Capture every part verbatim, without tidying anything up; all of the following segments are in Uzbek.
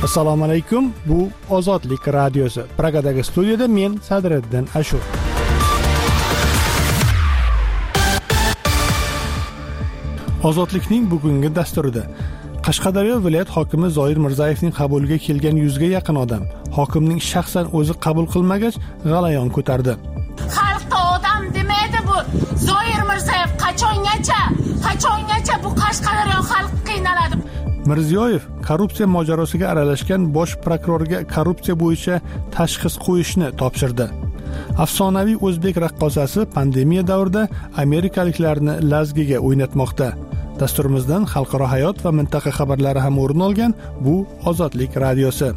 Assalomu alaykum. Bu Ozodlik radiosi. Pragadagi studiyada men Sadriddin Ashur. Ozodlikning bugungi dasturida Qashqadaryo viloyat hokimi Zoir Mirzayevning qabuliga kelgan yuzga yaqin odam hokimning shaxsan o'zi qabul qilmagach g'alayon ko'tardi. Xalqda odam demaydi bu. Zoir Mirzayev qachongacha, qachongacha bu Qashqadaryo xalq qiynaladi. Mirziyoyev korrupsiya mojarosiga aralashgan bosh prokurorga korrupsiya bo'yicha tashxis qo'yishni topshirdi. Afsonaviy o'zbek raqqosasi pandemiya davrida amerikaliklarni lazgiga o'ynatmoqda. Dasturimizdan xalqaro hayot va mintaqa xabarlari ham o'rin olgan. Bu Ozodlik radiosi.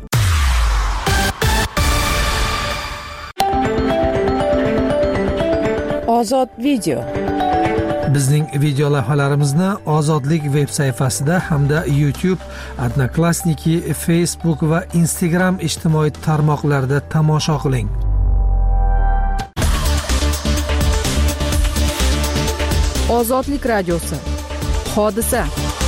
Ozod video. Bizning video lavhalarimizni Ozodlik veb sayfasida hamda YouTube, Odnoklassniki, Facebook va Instagram ijtimoiy tarmoqlarida tomosha qiling. Ozodlik radiosi. Hodisa.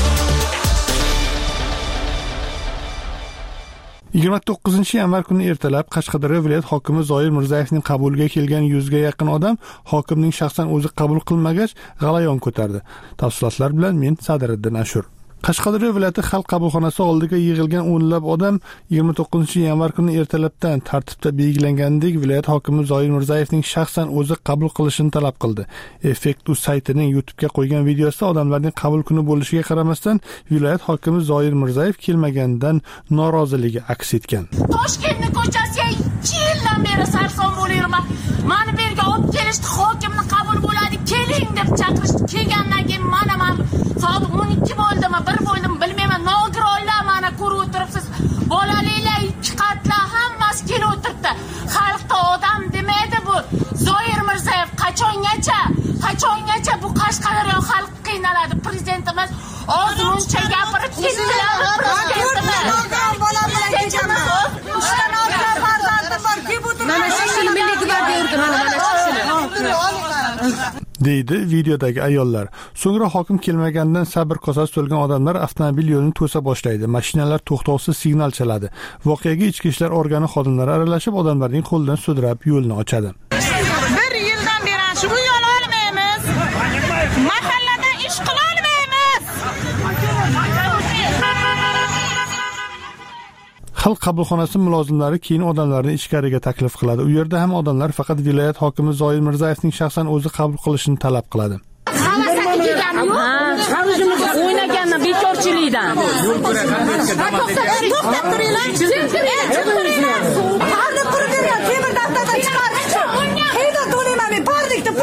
yigirma to'qqizinchi yanvar kuni ertalab Qashqadaryo viloyat hokimi Zoir Mirzayevning qabuliga kelgan yuzga yaqin odam hokimning shaxsan o'zi qabul qilmagach g'alayon ko'tardi. Tafsilotlar bilan men Sadriddin Ashur. Qashqadaryo viloyati xalq qabulxonasi oldiga yig'ilgan o'nlab odam yigirma to'qqizinchi yanvar kuni ertalabdan tartibda belgilangandek viloyat hokimi Zoir Mirzayevning shaxsan o'zi qabul qilishini talab qildi. Effekt.uz saytining YouTube'ga qo'ygan videosida odamlarning qabul kuni bo'lishiga qaramasdan viloyat hokimi Zoir Mirzayev kelmaganidan noroziligi aks etgan. Toshkentning ko'chasiga ikki yildan beri sarson bo'layman. Mani bu yerga olib kelishdi, hokimni qabul bo'ladi, keling deb chaqirishdi. Kelgandan keyin mana men soat o'n ikki bo'ldimi, bir bo'ldimi bilmayman. Nogironlar mana ko'rib o'tiribsiz. Bolaliklar ikki qatlar hammasi kelib o'tiribdi. Xalqda odam demaydi bu. Zoir Mirzayev qachongacha, qachongacha bu Qashqadaryo xalq qiynaladi. Prezidentimiz ozmuncha gapirib ketdilar. Prezidentimiz bola bilan kechaman. Uchta navkar farzandim bor, kelib o'tirib. Mana shu milliy gvardiya yurdi, mana mana shu. deydi videodagi ayollar. So'ngra hokim kelmaganidan sabr kosasi to'lgan odamlar avtomobil yo'lini to'sa boshlaydi. Mashinalar to'xtovsiz signal chaladi. Voqeaga ichki ishlar organi xodimlari aralashib odamlarning qo'lidan sudrab yo'lni ochadi. Bir yildan beri shu yo'l olmaymiz. Mahallada ish qila olmaymiz. Xalq qabulxonasi mulozimlari keyin odamlarni ichkariga taklif qiladi. U yerda ham odamlar faqat viloyat hokimi Zoir Mirzayevning shaxsan o'zi qabul qilishini talab qiladi. O'ynaganman bekorchilikdan. To'xtab turinglar. Qarni qurdirlar, temir daftardan chiqarishdi. Hayda to'layman, bordik deb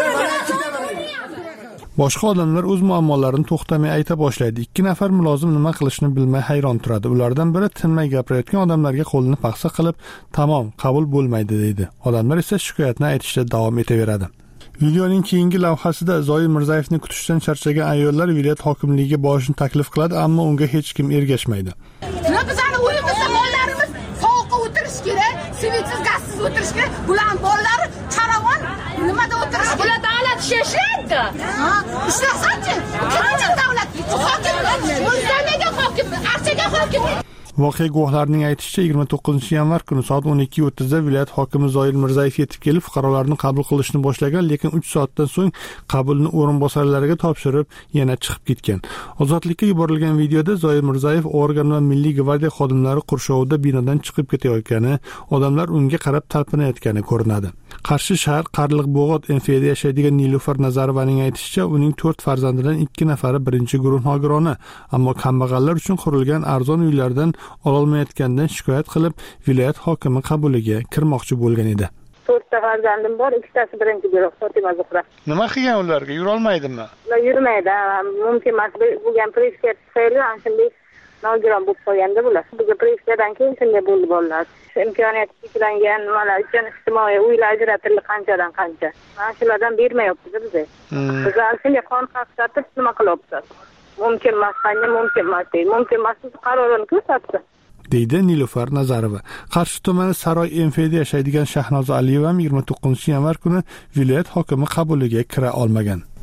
Boshqa odamlar o'z muammolarini to'xtamay ayta boshlaydi. Ikki nafar mulozim nima qilishni bilmay hayron turadi. Ulardan biri tinmay gapirayotgan odamlarga qo'lini paxsa qilib, "Tamom, qabul bo'lmaydi" deydi. Odamlar esa shikoyatni aytishda davom etaveradi. Videoning keyingi lavhasida Zoir Mirzayevni kutishdan charchagan ayollar viloyat hokimligiga borishni taklif qiladi, ammo unga hech kim ergashmaydi. Bizani uyimizda mollarimiz sovuqqa o'tirish kerak, svitsiz gazsiz o'tirish kerak. Bular bolalari charavon nimada o'tirish kerak? Bular davlat ishlaydi. Ha, ishlasanchi? Qancha davlat? Hokim, o'zlariga hokim, archaga hokim. Voqea guvohlarining aytishicha yigirma to'qqizinchi yanvar kuni soat o'n ikki o'ttizda viloyat hokimi Zoir Mirzayev yetib kelib fuqarolarni qabul qilishni boshlagan, lekin uch soatdan so'ng qabulni o'rinbosarlariga topshirib yana chiqib ketgan. Ozodlikka yuborilgan videoda Zoir Mirzayev organ va milliy gvardiya xodimlari qurshovida binodan chiqib ketayotgani, odamlar unga qarab talpinayotgani ko'rinadi. Qarshi shahar Qarliqbog'ot N F da yashaydigan Nilufar Nazarovaning aytishicha, uning to'rt farzandidan ikki nafari birinchi guruh nogironi, ammo kambag'allar uchun qurilgan arzon uylardan ololmayotgandan shikoyat qilib, viloyat hokimi qabuliga kirmoqchi bo'lgan edi. to'rtta farzandim bor, ikkitasi birinchi guruh, Fotima Zuhra. Nima qilgan ularga? Yura olmaydimi? Ular yurmaydi, mumkin emas. Bo'lgan priska tufayli shunday nogiron bo'lib qolganda bular. Bizga priskadan keyin shunday bo'ldi bolalar. Imkoniyati cheklangan nimalar uchun ijtimoiy uylar ajratildi qanchadan qancha. Mana shulardan bermayapmiz bizga. Biz shunday qon qaqshatib nima qilyapmiz? Mumkin emas, qanday mumkin emas deydi. Mumkin emas, qarorini ko'rsatdi. deydi Nilufar Nazarova. Qarshi tumani Saroy N F da yashaydigan Shahnoza Aliyeva yigirma to'qqizinchi yanvar kuni viloyat hokimi qabuliga kira olmagan.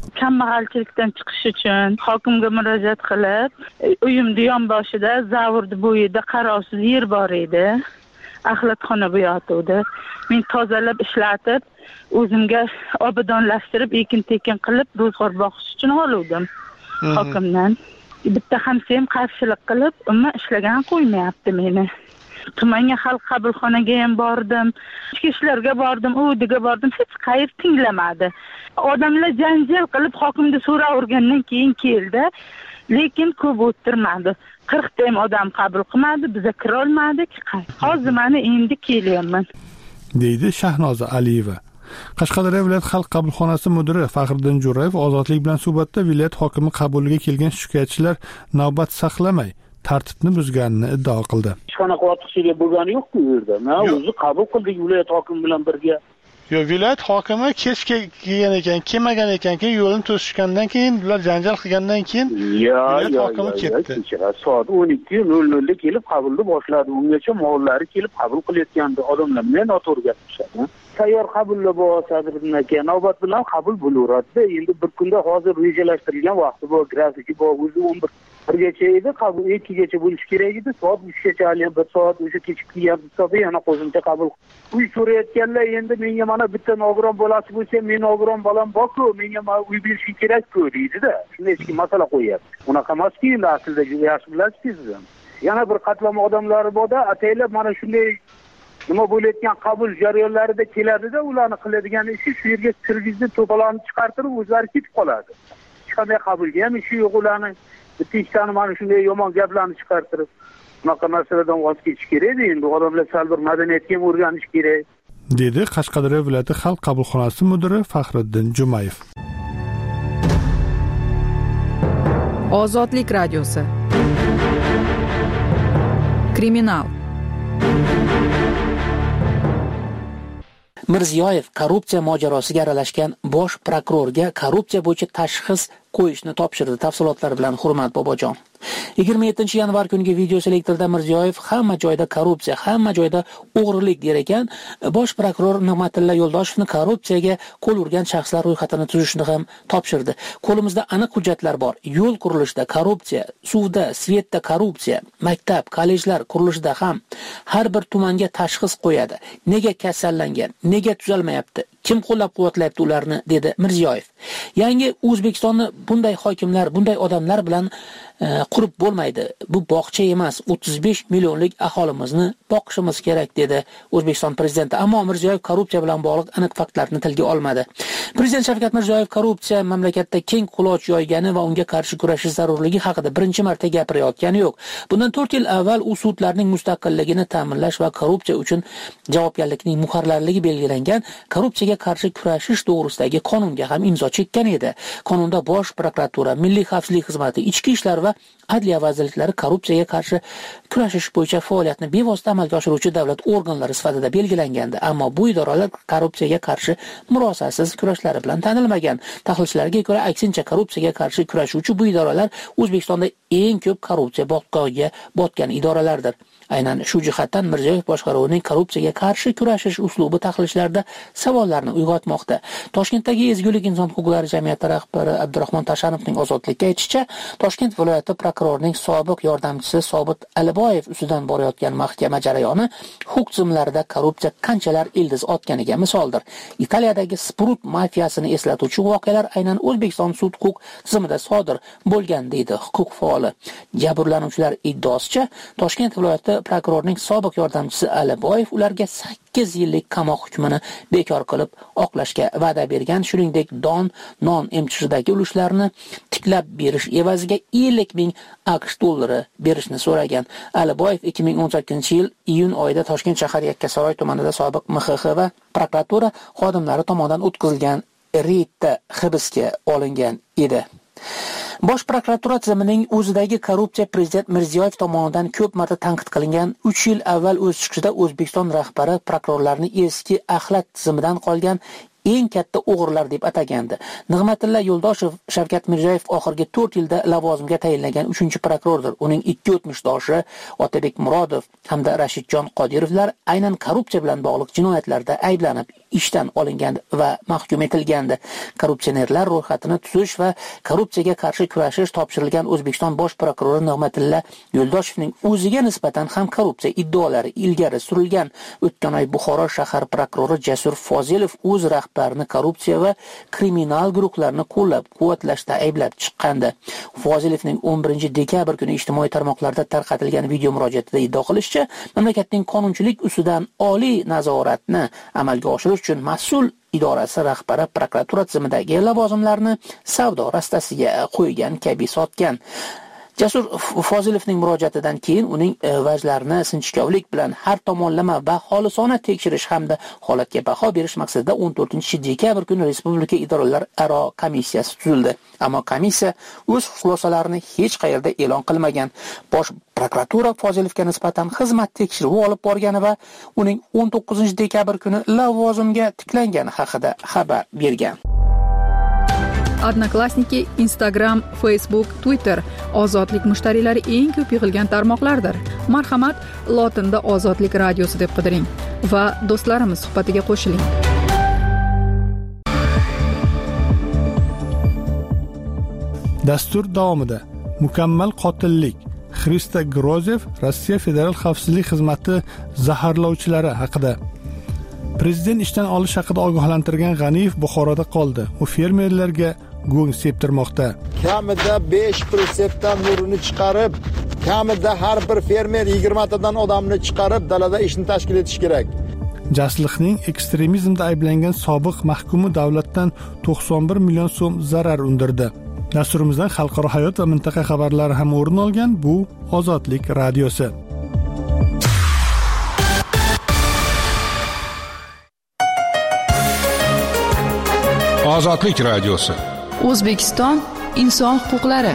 kambag'alchilikdan chiqish uchun hokimga murojaat qilib, uyimni yonboshida zavordi bo'yida qarovsiz yer bor edi. Axlatxona bo'yotuvdi. Men tozalab ishlatib, o'zimga obodonlashtirib, ekin-tekin qilib, ro'zg'or boqish uchun oluvdim hokimdan. Bitta hamsayam qarshilik qilib, umuman ishlagan qo'ymayapti meni. Tumanga xalq qabulxonaga ham bordim, ichki ishlarga bordim, udiga bordim, hech qaysi tinglamadi. Odamlar janjal qilib hokimga so'ravergandan keyin keldi, lekin ko'p o'tirmadi. qirq ta ham odam qabul qilmadi, biza kira olmadik. Hozir mana endi kelyapman, deydi Shahnoza Aliyeva. Qashqadaryo viloyat xalq qabulxonasi mudiri Faxriddin Jo'rayev ozodlik bilan suhbatda viloyat hokimi qabuliga kelgan shikoyatchilar navbat saqlamay tartibni buzganini iddao qildi. Hech qanaqa ortiqchilik bo'lgani yo'q-ku u yerda. Men o'zi qabul qildik viloyat hokimi bilan birga. Yo, viloyat hokimi kech kelgan ekan, kelmagan ekan, keyin yo'lni to'sishgandan keyin, ular janjal qilgandan keyin viloyat hokimi ketdi. Soat o'n ikki nol nol da kelib qabulni boshladi. Ungacha mollari kelib qabul qilayotgandi. Odamlar bilan noto'g'ri gapirishadi. Tayyor qabullar bor sadriddin aka, navbat bilan qabul bo'laveradi. Endi bir kunda hozir rejalashtirilgan vaqti bor, grafiki bor, o'zi o'n birgacha edi, qabul ikkigacha bo'lish kerak edi. Soat uchgacha hali bir soat o'sha kechikib hisobi yana qo'shimcha qabul. Uy so'rayotganlar endi menga mana bitta nogiron bolasi bo'lsa, men nogiron bolam bor-ku, menga uy berish kerak-ku deydi-da. Shunday eski masala qo'yapti. Unaqa emas-ku, endi aslida juda yaxshi bilasiz siz ham. Yana bir qatlama odamlari bor-da, ataylab mana shunday nima bo'layotgan qabul jarayonlarida keladi-da, ularni qiladigan ishi shu yerga kirgizib, to'polonni chiqartirib, o'zlari ketib qoladi. Hech qanday qabulga ham ishi yo'q ularni. Bitta ikkitani mana shunday yomon gaplarni chiqartirib, bunaqa narsalardan voz kechish kerak. Endi odamlar sal bir madaniyatga ham o'rganish kerak, dedi Qashqadaryo viloyati xalq qabulxonasi mudiri Faxriddin Jumayev. Ozodlik radiosi. Kriminal. Mirziyoyev korrupsiya mojarosiga aralashgan bosh prokurorga korrupsiya bo'yicha tashxis qo'yishni topshirdi. Tafsilotlar bilan Hurmat Bobojon. yigirma yettinchi yanvar kuniga video selektorda Mirziyoyev hamma joyda korrupsiya, hamma joyda o'g'rilik der ekan, bosh prokuror Nig'matilla Yo'ldoshevni korrupsiyaga qo'l urgan shaxslar ro'yxatini tuzishni ham topshirdi. Qo'limizda aniq hujjatlar bor. Yo'l qurilishida korrupsiya, suvda, svetda korrupsiya, maktab, kollejlar qurilishida ham har bir tumanga tashxis qo'yadi. Nega kasallangan, nega tuzalmayapti, kim qo'llab-quvvatlayapti ularni, dedi Mirziyoyev. Yangi O'zbekistonni bunday hokimlar, bunday odamlar bilan e, qurib bo'lmaydi. Bu bog'cha emas, o'ttiz besh millionlik aholimizni boqishimiz kerak, dedi O'zbekiston prezidenti. Ammo Mirziyoyev korrupsiya bilan bog'liq aniq faktlarni tilga olmadi. Prezident Shavkat Mirziyoyev korrupsiya mamlakatda keng quloch yoygani va unga qarshi kurashish zarurligi haqida birinchi marta gapirayotgani yo'q. Bundan to'rt yil avval u sudlarning mustaqilligini ta'minlash va korrupsiya uchun javobgarlikning muqarrarligi belgilangan korrupsiyaga qarshi kurashish to'g'risidagi qonunga ham imzo chekkan edi. Qonunda bosh prokuratura, milliy xavfsizlik xizmati, ichki ishlar va adliya vazirliklari korrupsiyaga qarshi kurashish bo'yicha faoliyatni bevosita amalga oshiruvchi davlat organlari sifatida belgilangandi. Ammo bu idoralar korrupsiyaga qarshi murosasiz kurashlari bilan tanilmagan. Tahlilchilarga ko'ra, aksincha korrupsiyaga qarshi kurashuvchi bu idoralar O'zbekistonda eng ko'p korrupsiya botqog'iga botgan idoralardir. Aynan shu jihatdan Mirziyoyev boshqaruvining korrupsiyaga qarshi kurashish uslubi tahlilchilarda savollarni uyg'otmoqda. Toshkentdagi Ezgulik inson huquqlari jamiyati rahbari Abdurahmon Tashanovning ozodlikka aytishicha, Toshkent viloyati prokurorining sobiq yordamchisi Sobit Aliboyev ustidan borayotgan mahkama jarayoni huquq tizimlarida korrupsiya qanchalar ildiz otganiga misoldir. Italiyadagi Sprut mafiyasini eslatuvchi voqealar aynan O'zbekiston sud huquq tizimida sodir bo'lgan, deydi huquq faoli. Jabrlanuvchilar iddaosicha, Toshkent viloyati prokurorning sobiq yordamchisi Aliboyev ularga sakkiz yillik qamoq hukmini bekor qilib oqlashga va'da bergan, shuningdek don, non emchishidagi ulushlarni tiklab berish evaziga ellik ming AQSh dollari berishni so'ragan. Aliboyev ikki ming o'n sakkizinchi yil iyun oyida Toshkent shahar Yakkasaroy tumanida sobiq M X X va prokuratura xodimlari tomonidan o'tkazilgan reydda hibsga olingan edi. Bosh prokuratura tizimining o'zidagi korrupsiya prezident Mirziyoyev tomonidan ko'p marta tanqid qilingan. uch yil avval o'z chiqishida O'zbekiston rahbari prokurorlarni eski axlat tizimidan qolgan eng katta o'g'rilar deb atagandi. Nig'matilla Yo'ldoshev Shavkat Mirziyoyev oxirgi to'rt yilda lavozimga tayinlangan uchinchi prokurordir. Uning ikki o'tmishdoshi Otabek Murodov hamda Rashidjon Qodirovlar aynan korrupsiya bilan bog'liq jinoyatlarda ayblanib ishdan olingandi va mahkum etilgandi. Korrupsionerlar ro'yxatini tuzish va korrupsiyaga qarshi kurashish topshirilgan O'zbekiston bosh prokurori Nig'matilla Yo'ldoshevning o'ziga nisbatan ham korrupsiya iddaolari ilgari surilgan. O'tgan oy Buxoro shahar prokurori Jasur Fozilov o'z rahbarini korrupsiya va kriminal guruhlarni qo'llab-quvvatlashda ayblab chiqqandi. Fozilovning o'n birinchi dekabr kuni ijtimoiy tarmoqlarda tarqatilgan video murojaatida iddio qilishicha, mamlakatning qonunchilik ustidan oliy nazoratni amalga oshirish uchun mas'ul idorasi rahbari prokuratura tizimidagi lavozimlarni savdo rastasiga qo'ygan kabi sotgan. Jasur Fozilovning murojaatidan keyin uning vajlarini sinchkovlik bilan har tomonlama va xolisona tekshirish hamda holatga baho berish maqsadida o'n to'rtinchi dekabr kuni Respublika idoralar aro komissiyasi tuzildi. Ammo komissiya o'z xulosalarini hech qayerda e'lon qilmagan. Bosh prokuratura Fozilovga nisbatan xizmat tekshiruvi olib borgani va uning o'n to'qqizinchi dekabr kuni lavozimga tiklangani haqida xabar bergan. Odnoklassniki, Instagram, Facebook, Twitter ozodlik mushtariylari eng ko'p yig'ilgan tarmoqlardir. Marhamat, lotinda Ozodlik radiosi deb qidiring va do'stlarimiz suhbatiga qo'shiling. Dastur davomida mukammal qotillik Xrista Grozev Rossiya Federal xavfsizlik xizmati zaharlovchilari haqida. Prezident ishdan olish haqida ogohlantirgan G'aniyev Buxoroda qoldi. U fermerlarga go'ng septirmoqda. Kamida besh pritsepdan nurini chiqarib, kamida har bir fermer yigirma tadan odamni chiqarib dalada ishni tashkil etish kerak. Jasliqning ekstremizmda ayblangan sobiq mahkumi davlatdan to'qson bir million so'm zarar undirdi. Dasturimizdan xalqaro hayot va mintaqa xabarlari ham o'rin olgan. Bu Ozodlik radiosi. Ozodlik radiosi. O'zbekiston inson huquqlari.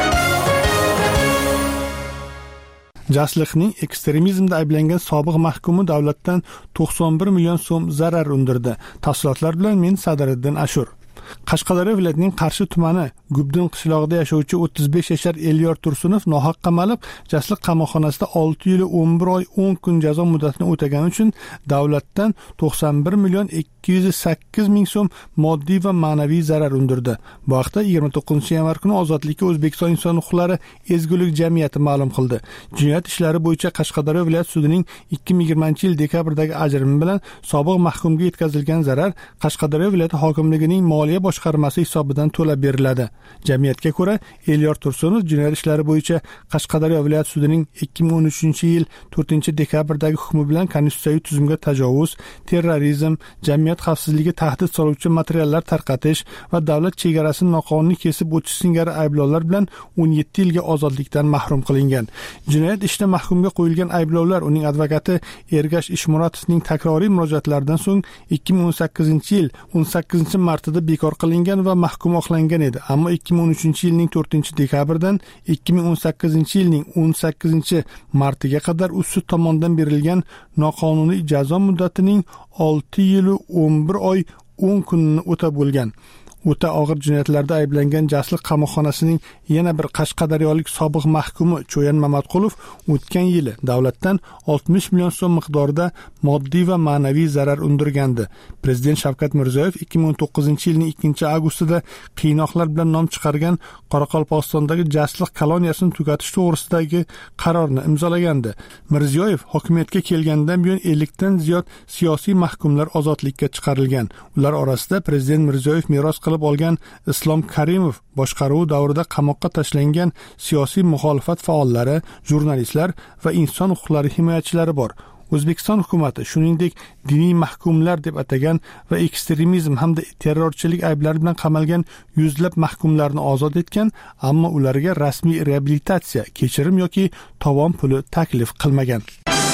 Jasliqning ekstremizmda ayblangan sobiq mahkumi davlatdan to'qson bir million so'm zarar undirdi. Tafsilotlar bilan men Sadiriddin Ashur. Qashqadaryo viloyatining Qarshi tumani Gubdin qishlog'ida yashovchi o'ttiz besh yashar Elyor Tursunov nohaq qamalib, Jasliq qamoqxonasida olti yil o'n bir oy o'n kun jazo muddatini o'tagani uchun davlatdan to'qson bir million ikki yuz sakkiz ming so'm moddiy va ma'naviy zarar undirdi. Bu haqda yigirma to'qqizinchi yanvar kuni Ozodlikka O'zbekiston inson huquqlari ezgulik jamiyati ma'lum qildi. Jinoyat ishlari bo'yicha Qashqadaryo viloyat sudining ikki ming yigirmanchi yil dekabrdagi ajrimi bilan sobiq mahkumga yetkazilgan zarar Qashqadaryo viloyati hokimligining moliya boshqarmasi hisobidan to'lab beriladi. Jamiyatga ko'ra, Elyor Tursunov jinoyat ishlari bo'yicha Qashqadaryo viloyat sudining ikki ming o'n uchinchi yil to'rtinchi dekabrdagi hukmi bilan konstitutsiyaviy tuzumga tajovuz, terrorizm, jamiyat xavfsizligiga tahdid soluvchi materiallar tarqatish va davlat chegarasini noqonuniy kesib o'tish singari ayblovlar bilan o'n yetti yilga ozodlikdan mahrum qilingan. Jinoyat ishida mahkumga qo'yilgan ayblovlar uning advokati Ergash Ishmuratovning takroriy murojaatlaridan so'ng ikki ming o'n sakkizinchi yil o'n sakkizinchi martida bekor qilingan va mahkum oqlangan edi. Ammo ikki ming o'n uchinchi yilning to'rtinchi dekabrdan ikki ming o'n sakkizinchi yilning o'n sakkizinchi martiga qadar u sud tomonidan berilgan noqonuniy jazo muddatining olti yil o'n bir oy o'n kunini o'tab bo'lgan. O'ta og'ir jinoyatlarda ayblangan Jasliq qamoqxonasining yana bir qashqadaryolik sobiq mahkumi Cho'yan Mamatqulov o'tgan yili davlatdan oltmish million so'm miqdorida moddiy va ma'naviy zarar undirgandi. Prezident Shavkat Mirziyoyev ikki ming o'n to'qqizinchi yilning ikkinchi avgustida qiynoqlar bilan nom chiqargan Qoraqalpog'istondagi Jasliq koloniyasini tugatish to'g'risidagi qarorni imzolagandi. Mirziyoyev hokimiyatga kelgandan buyon ellikdan ziyod siyosiy mahkumlar ozodlikka chiqarilgan. Ular orasida Prezident Mirziyoyev meros qilib olgan Islom Karimov boshqaruvi davrida qamoqqa tashlangan siyosiy muxolifat faollari, jurnalistlar va inson huquqlari himoyachilari bor. O'zbekiston hukumatı shuningdek diniy mahkumlar deb atagan va ekstremizm hamda terrorchilik ayblari bilan qamalgan yuzlab mahkumlarni ozod etgan, ammo ularga rasmiy reabilitatsiya, kechirim yoki tovon puli taklif qilmagan.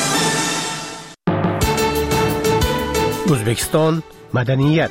O'zbekiston madaniyat.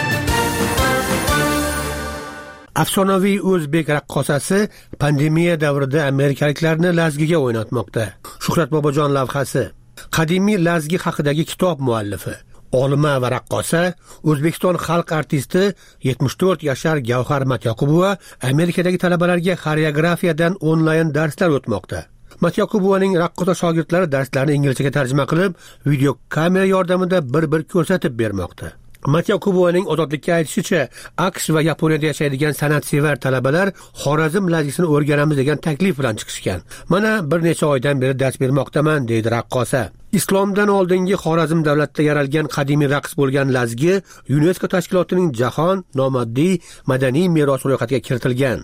Afsonaviy o'zbek raqqosasi pandemiya davrida amerikaliklarni lazgiga o'ynatmoqda. Shuhrat Bobojon lavhasi. Qadimiy lazgi haqidagi kitob muallifi, olima va raqqosa, O'zbekiston xalq artisti yetmish to'rt yashar Gavhar Matyaqubova Amerikadagi talabalarga xoreografiyadan onlayn darslar o'tmoqda. Matyokubovaning raqqosa shogirdlari darslarni inglizchaga tarjima qilib, video kamera yordamida bir-bir ko'rsatib bermoqda. Matyokubovaning ozodlikka aytishicha, AQSh va Yaponiyada yashaydigan san'atsevar talabalar Xorazm lajnasini o'rganamiz degan taklif bilan chiqishgan. Mana bir necha oydan beri dars bermoqdaman, deydi raqqosa. Islomdan oldingi Xorazm davlatida yaralgan qadimiy raqs bo'lgan lazgi UNESCO tashkilotining jahon nomoddiy madaniy merosi ro'yxatiga kiritilgan.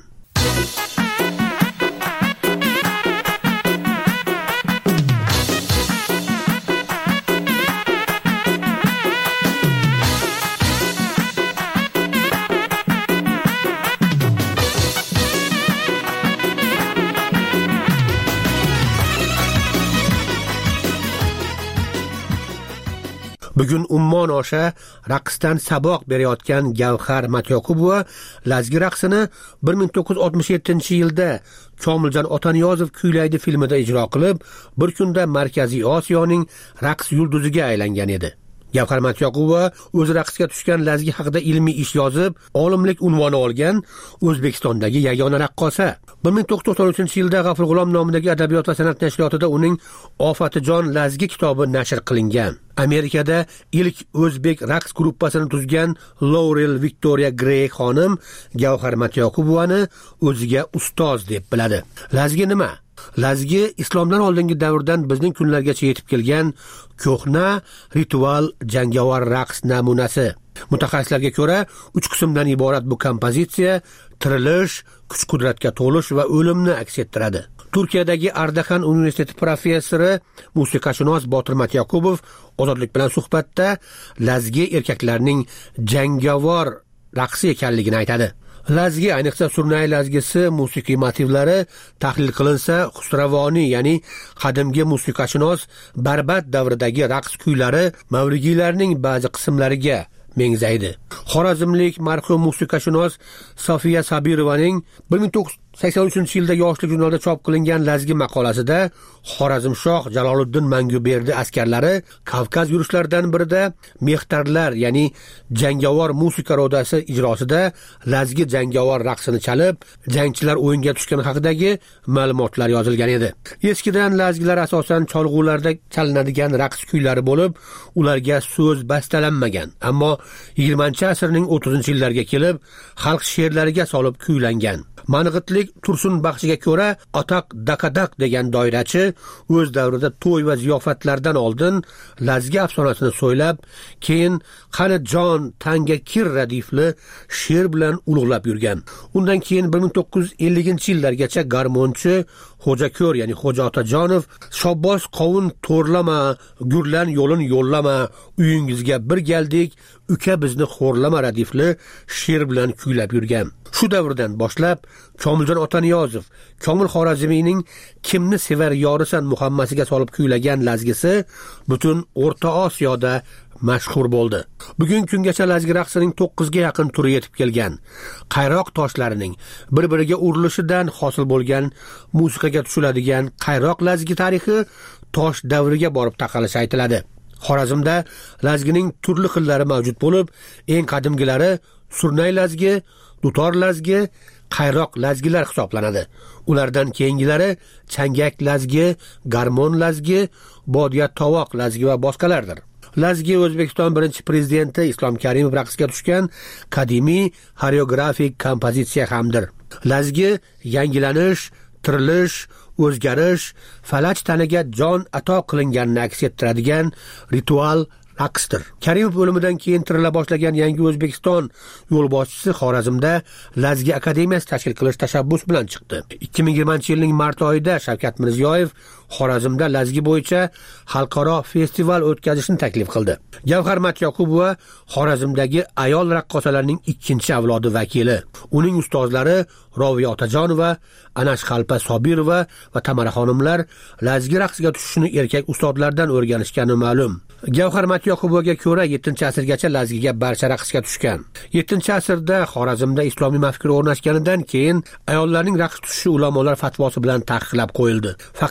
Bugun Ummon osha raqsdan saboq berayotgan Gavhar Matyokubova lazgi raqsini bir ming to'qqiz yuz oltmish yettinchi yilda Komiljon Otaniyozov kuylaydi filmida ijro qilib, bir kunda Markaziy Osiyoning raqs yulduziga aylangan edi. Gavhar Matyokubova o'z raqsga tushgan lazgi haqida ilmiy ish yozib, olimlik unvoni olgan O'zbekistondagi yagona raqqosa. bir ming to'qqiz yuz to'qson uchinchi yilda G'afur G'ulom nomidagi adabiyot va san'at nashriyotida uning Ofatijon lazgi kitobi nashr qilingan. Amerikada ilk o'zbek raqs gruppasini tuzgan Laurel Victoria Gray xonim Gavhar Matyokubovani o'ziga ustoz deb biladi. Lazgi nima? Lazgi islomdan oldingi davrdan bizning kunlargacha yetib kelgan ko'hna ritual jangovar raqs namunasi. Mutaxassislarga ko'ra, uch qismdan iborat bu kompozitsiya tirilish, kuch-qudratga to'lish va o'limni aks ettiradi. Turkiyadagi Ardahan universiteti professori, musiqashunos Botir Matyokubov Ozodlik bilan suhbatda lazgi erkaklarning jangovar raqsi ekanligini aytadi. Lazgi, ayniqsa Surnay lazgisi musiqiy motivlari tahlil qilinsa, Xusravoniy, ya'ni qadimgi musiqashunos Barbad davridagi raqs kuylari mavligiylarning ba'zi qismlariga mengzaydi. Xorazmlik marhum musiqashunos Sofiya Sabirovaning bir ming to'qqiz yuz sakson uchinchi yilda Yoshlik jurnalida chop qilingan lazgi maqolasida Xorazmshoh Jaloliddin Manguberdi askarlari Kavkaz yurushlaridan birida mehtarlar, ya'ni jangovar musiqa rodasi ijrosida lazgi jangovar raqsini chalib, jangchilar o'yinga tushgani haqidagi ma'lumotlar yozilgan edi. Eskidan lazgilar asosan cholg'ularda chalinadigan raqs kuylari bo'lib, ularga so'z bastalanmagan, ammo yigirmanchi asrning o'ttizinchi yillariga kelib, xalq she'rlariga solib kuylangan. Mang'itlik Tursun Baxshiga ko'ra, Atoq Dakadak degan doirachi o'z davrida to'y va ziyofatlardan oldin lazgi afsonasini so'ylab, keyin qani jon tanga kir radifli she'r bilan ulug'lab yurgan. Undan keyin bir ming to'qqiz yuz ellinchi yillargacha garmonchi Xo'jako'r, ya'ni Xo'ja Otajonov Shobbos qovun to'rlama, gurlan yo'lin yo'llama, uyingizga bir geldik, uka bizni xo'rlama radifli she'r bilan kuylab yurgan. Shu davrdan boshlab Komiljon Otaniyozov Komil Xorazmiyning Kimni sevar yorisan muhammasiga solib kuylagan lazgisi butun O'rta Osiyoda mashhur bo'ldi. Bugun kungacha lazgi raqsining to'qqizga yaqin turi yetib kelgan. Qayroq toshlarining bir-biriga urilishidan hosil bo'lgan musiqaga tushiladigan qayroq lazgi tarixi tosh davriga borib taqalishi aytiladi. Xorazmda lazgining turli xillari mavjud bo'lib, eng qadimgilari Surnay lazgi, dutor lazgi, qayroq lazgilar hisoblanadi. Ulardan keyingilari changak lazgi, garmon lazgi, bodiyat tovoq lazgi va boshqalardir. Lazgi O'zbekiston birinchi prezidenti Islom Karimov raqsga tushgan qadimiy xoreografik kompozitsiya hamdir. Lazgi yangilanish, tirilish, o'zgarish, falaj tanaga jon ato qilinganini aks ettiradigan ritual raqsdir. Karimov o'limidan keyin tirila boshlagan yangi O'zbekiston yo'lboshchisi Xorazmda lazgi akademiyasi tashkil qilish tashabbusi bilan chiqdi. ikki ming yigirmanchi yilning mart oyida Shavkat Mirziyoyev Xorazmda lazgi bo'yicha xalqaro festival o'tkazishni taklif qildi. Gavhar Matyokubova Xorazmdagi ayol raqqosalarning ikkinchi avlodi vakili. Uning ustozlari Roviya Otajonova, Anash Xalpa Sobirova va Tamara xonimlar lazgi raqsiga tushishni erkak ustozlardan o'rganishgani ma'lum. Gavhar Matyokubovaga ko'ra yettinchi asrgacha lazgiga barcha raqsga tushgan. yettinchi asrda Xorazmda islomiy mafkura o'rnashganidan keyin ayollarning raqs tushishi ulamolar fatvosi bilan taqiqlab qo'yildi. Faqat erkak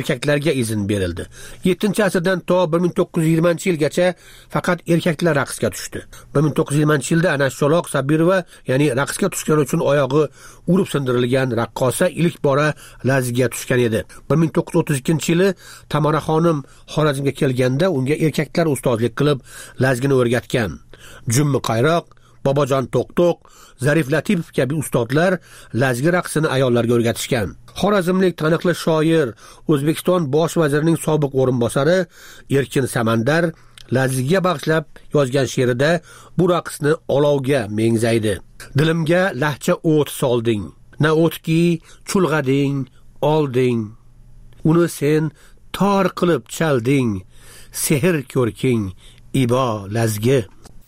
erkaklarga izn berildi. yettinchi asrdan to bir ming to'qqiz yuz yigirmanchi yilgacha faqat erkaklar raqsga tushdi. bir ming to'qqiz yuz yigirmanchi yilda ana Sholoq Sabirova, ya'ni raqsga tushgani uchun oyog'i urib sindirilgan raqqosa ilk bora lazgiga tushgan edi. bir ming to'qqiz yuz o'ttiz ikkinchi yili Tamara xonim Xorazmga kelganda unga erkaklar ustozlik qilib lazgini o'rgatgan. Jummi Qayroq, Bobojon To'qto'q, Zarif Latipov kabi ustozlar lazgi raqsini ayollarga o'rgatishgan. Xorazmlik taniqli shoir, O'zbekiston bosh vazirining sobiq o'rinbosari Erkin Samandar lazgiga bag'ishlab yozgan she'rida bu raqsni olovga mengzaydi. Dilimga lahcha o't solding, na o'tki chulg'ading, olding. Uni sen tor qilib chalding, sehr ko'rking, ibo lazgi.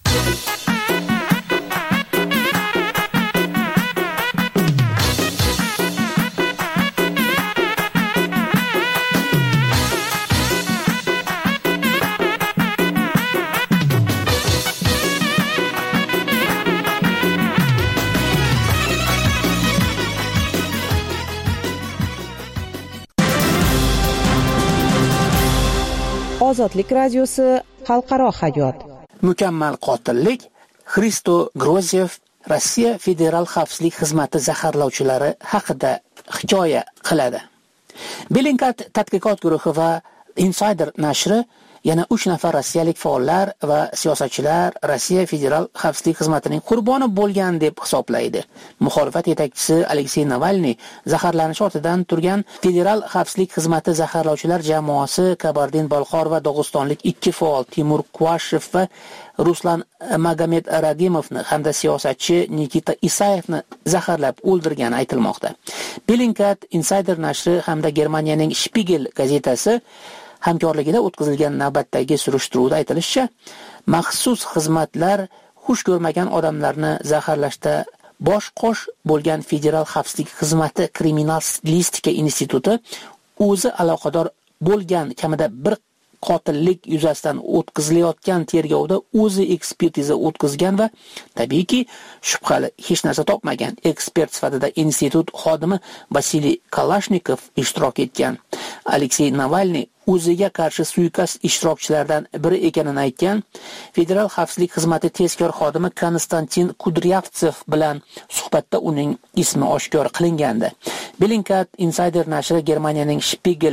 Ozodlik radiosi xalqaro hayot. Mukammal qotillik. Xristo Grozyev Rossiya Federal xavfsizlik xizmati zaharlovchilari haqida hikoya qiladi. Bellingcat tadqiqot guruhi va Insider nashri yana uch nafar rossiyalik faollar va siyosatchilar Rossiya Federal xavfsizlik xizmatining qurboni bo'lgan deb hisoblaydi. Muxolifat yetakchisi Aleksey Navalniy zaharlanish ortidan turgan Federal xavfsizlik xizmati zaharlovchilar jamoasi Kabardin-Balqor va Dog'istonlik ikki faol Timur Kvashev va Ruslan Magomed Ragimovni hamda siyosatchi Nikita Isayevni zaharlab o'ldirgani aytilmoqda. Bellingcat, Insider nashri hamda Germaniyaning Spiegel gazetasi hamkorligida o'tkazilgan navbatdagi surishtiruvda aytilishicha, maxsus xizmatlar xush ko'rmagan odamlarni zaharlashda bosh qosh bo'lgan Federal xavfsizlik xizmati kriminalistika instituti o'zi aloqador bo'lgan kamida bir qotillik yuzasidan o'tkazilayotgan tergovda o'zi ekspertiza o'tkazgan va tabiiyki shubhali hech narsa topmagan. Ekspert sifatida institut xodimi Vasiliy Kalashnikov ishtirok etgan. Aleksey Navalniy o'ziga qarshi suiqasd ishtirokchilaridan biri ekanini aytgan. Federal xavfsizlik xizmati tezkor xodimi Konstantin Kudryavtsev bilan suhbatda uning ismi oshkor qilingandi. Bellingcat, Insider nashri, Germaniyaning Spiegel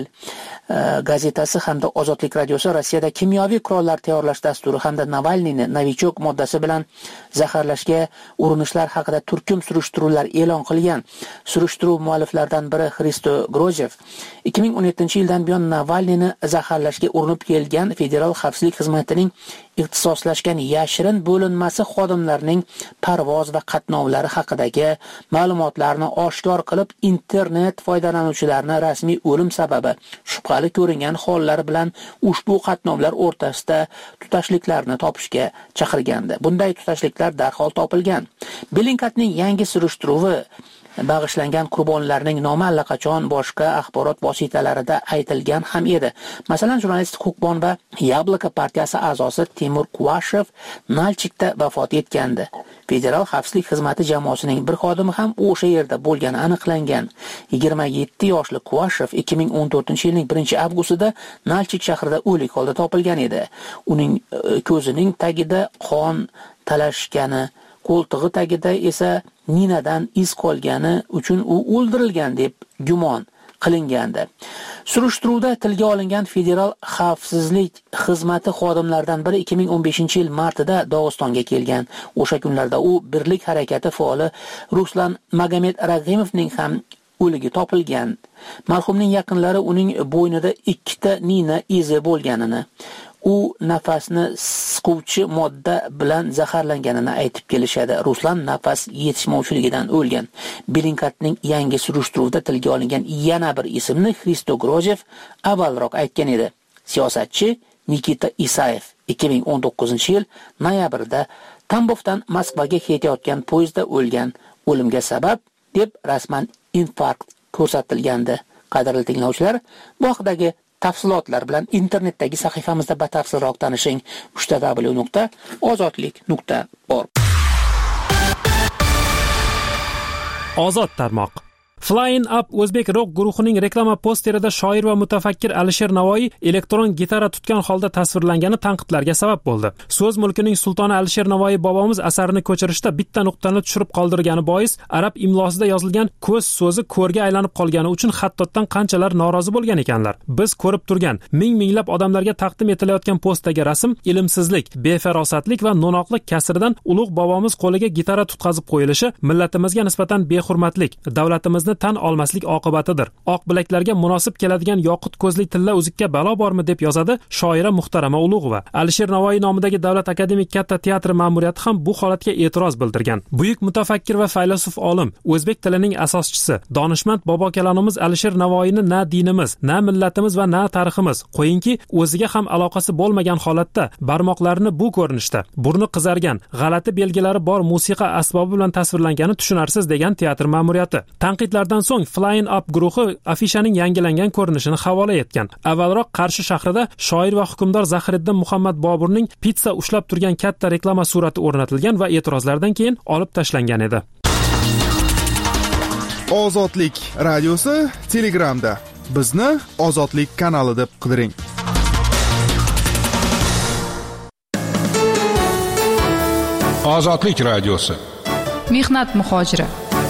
gazetasi hamda Ozodlik radiosi Rossiyada kimyoviy qurollar tayyorlash dasturi hamda Navalniyni novichok moddasi bilan zaharlashga urinishlar haqida turkum surishtiruvlar e'lon qilgan. Surishtiruv mualliflaridan biri Xristo Grozyev ikki ming o'n yettinchi yildan buyon Navalniyni zaharlashga urinib kelgan Federal xavfsizlik xizmatining ixtisoslashgan yashirin bo'linmasi xodimlarining parvoz va qatnovlari haqidagi ma'lumotlarni oshkor qilib, internet foydalanuvchilarini rasmiy o'lim sababi shubhali ko'ringan hollar bilan ushbu qatnovlar o'rtasida tutashliklarni topishga chaqirgandi. Bunday tutashliklar darhol topilgan. Bellingcatning yangi surishtiruvi bag'ishlangan qurbonlarning nomi allaqachon boshqa axborot vositalarida aytilgan ham edi. Masalan, jurnalist Huquqbon va Yabloko partiyasi a'zosi Timur Kvashev Nalchikda vafot etgandi. Federal xavfsizlik xizmati jamoasining bir xodimi ham o'sha yerda bo'lgani aniqlangan. yigirma yetti yoshli Kvashev ikki ming o'n to'rtinchi yilning birinchi avgustida Nalchik shahrida o'lik holda topilgan edi. Uning ko'zining tagida qon talashgani, qo'ltig'i tagida esa ninadan iz qolgani uchun u o'ldirilgan deb gumon qilingandi. Surishtiruvda tilga olingan Federal xavfsizlik xizmati xodimlaridan biri ikki ming o'n beshinchi yil martida Dog'istonga kelgan. O'sha kunlarda u birlik harakati faoli Ruslan Magomed Ragimovning ham o'ligi topilgan. Marhumning yaqinlari uning bo'ynida ikkita nina izi bo'lganini, u nafasni siquvchi modda bilan zaharlanganini aytib kelishadi. Ruslan nafas yetishmovchiligidan o'lgan. Bellingcatning yangi surishtiruvida tilga olingan yana bir ismni Xristo Grozyev avvalroq aytgan edi. Siyosatchi Nikita Isayev ikki ming o'n to'qqizinchi yil noyabrda Tambovdan Moskvaga ketayotgan poyezdda o'lgan. O'limga sabab deb rasman infarkt ko'rsatilgandi. Qadrli tinglovchilar, bu haqidagi tafsilotlar bilan internetdagi sahifamizda batafsilroq tanishing. w w w nuqta ozodlik nuqta org. Ozod tarmoq. Flying Up o'zbek rock guruhining reklama posterida shoir va mutafakkir Alisher Navoiy elektron gitara tutgan holda tasvirlangani tanqidlarga sabab bo'ldi. So'z mulkining sultoni Alisher Navoiy bobomiz asarini ko'chirishda bitta nuqtani tushirib qoldirgani bois arab imlosida yozilgan ko'z so'zi ko'rga aylanib qolgani uchun xattotdan qanchalar norozi bo'lgan ekanlar. Biz ko'rib turgan ming-minglab odamlarga taqdim etilayotgan postdagi rasm ilmsizlik, befarosatlik va no'noqlik kasridan ulug' bobomiz qo'liga gitara tutqazib qo'yilishi millatimizga nisbatan behurmatlik, davlatimizni tan olmaslik oqibatidir. Oq bilaklarga munosib keladigan yoqut ko'zli tilla uzukka balo bormi deb yozadi shoira muhtarama Ulug'ova. Alisher Navoiy nomidagi Davlat akademik katta teatri ma'muriyati ham bu holatga e'tiroz bildirgan. Buyuk mutafakkir va faylasuf olim, o'zbek tilining asoschisi, donishmand bobo kalonimiz Alisher Navoiyni na dinimiz, na millatimiz va na tariximiz, qo'yinki o'ziga ham aloqasi bo'lmagan holatda barmoqlarini bu ko'rinishda, burni qizargan, g'alati belgilari bor musiqa asbobi bilan tasvirlangani tushunarsiz degan teatr ma'muriyati. Tanqidlardan so'ng Flying Up guruhi afishaning yangilangan ko'rinishini havola etgan. Avvalroq Qarshi shahrida shoir va hukmdor Zahiriddin Muhammad Boburning pitsa ushlab turgan katta reklama surati o'rnatilgan va e'tirozlardan keyin olib tashlangan edi. Ozodlik radiosi Telegramda. Bizni Ozodlik kanali deb qidiring. Ozodlik radiosi. Mehnat muhojiri.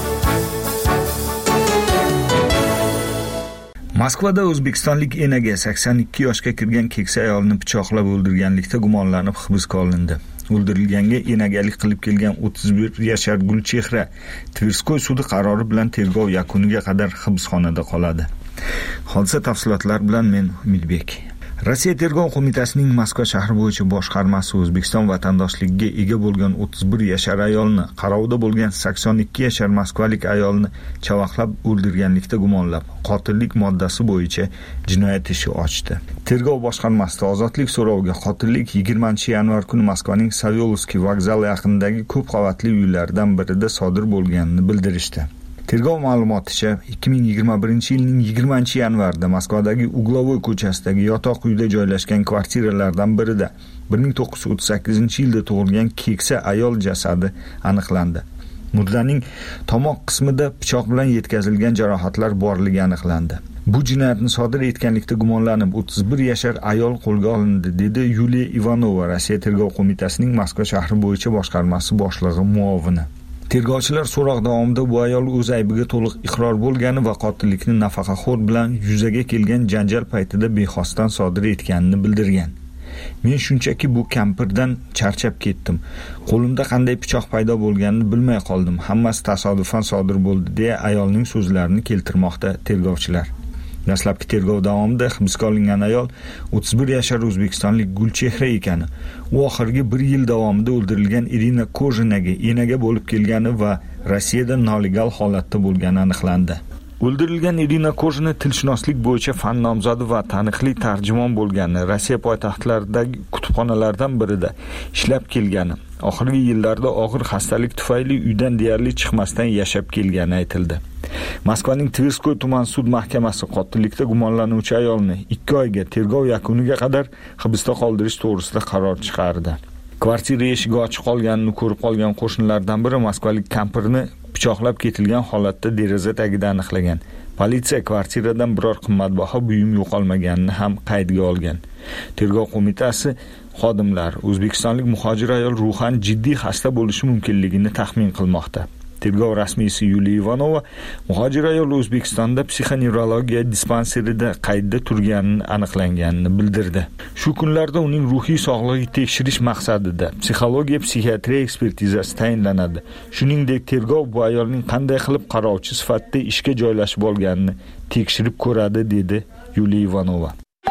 Moskvada o'zbekistonlik enaga sakson ikki yoshga kirgan keksa ayolni pichoqlab o'ldirganlikda gumonlanib hibsga olindi. O'ldirilganga enagalik qilib kelgan o'ttiz bir yashar Gulchehra Tverskoy sudi qarori bilan tergov yakuniga qadar hibsxonada qoladi. Hodisa tafsilotlari bilan men Umidbek. Rossiya tergov qo'mitasining Moskva shahri bo'yicha boshqarmasi O'zbekiston vatandoshligiga ega bo'lgan o'ttiz bir yashar ayolni, qarovda bo'lgan sakson ikki yashar moskvalik ayolni chavaqlab o'ldirganlikda gumonlab, qotillik moddasi bo'yicha jinoyat ishi ochdi. Tergov boshqarmasida ozodlik so'roviga qotillik yigirmanchi yanvar kuni Moskvaning Savelovskiy vokzali yaqinidagi ko'p qavatli uylardan birida sodir bo'lganini bildirishdi. Tergov ma'lumoticha ikki ming yigirma birinchi yilning yigirmanchi yanvarida Moskvadagi Uglovoy ko'chasidagi yotoq uyda joylashgan kvartiralardan birida bir ming to'qqiz yuz o'ttiz sakkizinchi yilda tug'ilgan keksa ayol jasadi aniqlandi. Murdaning tomoq qismida pichoq bilan yetkazilgan jarohatlar borligi aniqlandi. Bu jinoyatni sodir etganlikda gumonlanib o'ttiz bir yashar ayol qo'lga olindi, dedi Yuliya Ivanova, Rossiya tergov qo'mitasining Moskva shahri bo'yicha boshqarmasi boshlig'i muovini. Tergovchilar so'roq davomida bu ayol o'z aybiga to'liq iqror bo'lgani va qotillikni nafaqaxo'r bilan yuzaga kelgan janjal paytida bexosdan sodir etganini bildirgan. Men shunchaki bu kampirdan charchab ketdim. Qo'limda qanday pichoq paydo bo'lganini bilmay qoldim. Hammasi tasodifan sodir bo'ldi, deya ayolning so'zlarini keltirmoqda tergovchilar. Dastlabki tergov davomida hibsga olingan ayol o'ttiz bir yashar o'zbekistonlik Gulchehra ekani, u oxirgi bir yil davomida o'ldirilgan Irina Kozhinaga enaga bo'lib kelgani va Rossiyada nolegal holatda bo'lgani aniqlandi. O'ldirilgan Irina Kozhina tilshunoslik bo'yicha fan nomzodi va taniqli tarjimon bo'lgani, Rossiya poytaxtlaridagi kutubxonalardan birida ishlab kelgani, oxirgi yillarda og'ir xastalik tufayli uydan deyarli chiqmasdan yashab kelgani aytildi. Moskvaning Tverskoy tuman sud mahkamasi qotillikda gumonlanuvchi ayolni ikki oyga tergov yakuniga qadar hibsda qoldirish to'g'risida qaror chiqardi. Kvartira eshigi ochiq qolganini ko'rib qolgan qo'shnilardan biri moskvalik kampirni pichoqlab ketilgan holatda deraza tagida aniqlagan. Politsiya kvartiradan biror qimmatbaho buyum yo'qolmaganini ham qaydga olgan. Tergov qo'mitasi xodimlari o'zbekistonlik muhojir ayol ruhan jiddiy xasta bo'lishi mumkinligini taxmin qilmoqda. Tergov rasmiysi Yuliya Ivanova muhojir ayol O'zbekistonda psixonevrologiya dispanserida qaydda turganini aniqlanganini bildirdi. Shu kunlarda uning ruhiy sog'lig'i tekshirish maqsadida psixologiya psixiatriya ekspertizasi tayinlanadi. Shuningdek, tergov bu ayolning qanday qilib qarovchi sifatida ishga joylashib olganini tekshirib ko'radi, dedi Yuliya Ivanova.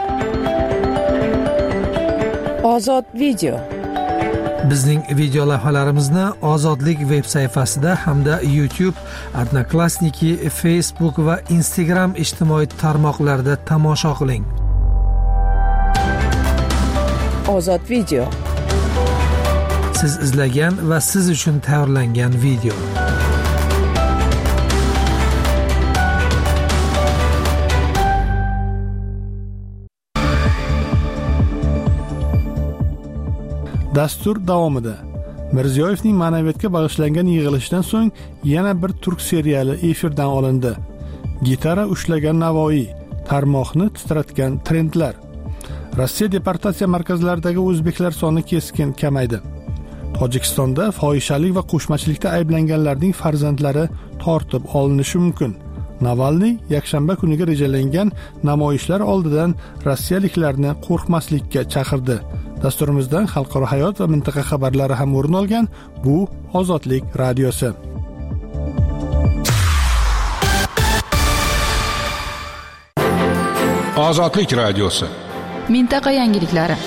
Ozod video. Bizning video lavhalarimizni Ozodlik veb sayfasida hamda YouTube, Odnoklassniki, Facebook va Instagram ijtimoiy tarmoqlarida tomosha qiling. Ozod video. Siz izlagan va siz uchun tayyorlangan video. Dastur davomida Mirziyoyevning ma'naviyatga bag'ishlangan yig'ilishdan so'ng yana bir turk seriali efirdan olindi. gitara ushlagan Navoiy, tarmoqni titratgan trendlar. Rossiya deportatsiya markazlaridagi o'zbeklar soni keskin kamaydi. Tojikistonda fohishalik va qo'shmachilikda ayblanganlarning farzandlari tortib olinishi mumkin. Navalniy yakshanba kuniga rejalangan namoyishlar oldidan rossiyaliklarni qo'rqmaslikka chaqirdi. Dasturimizdan xalqaro hayot va mintaqa xabarlari ham o'rin olgan. Bu Ozodlik radiosi. Ozodlik radiosi. Mintaqa yangiliklari.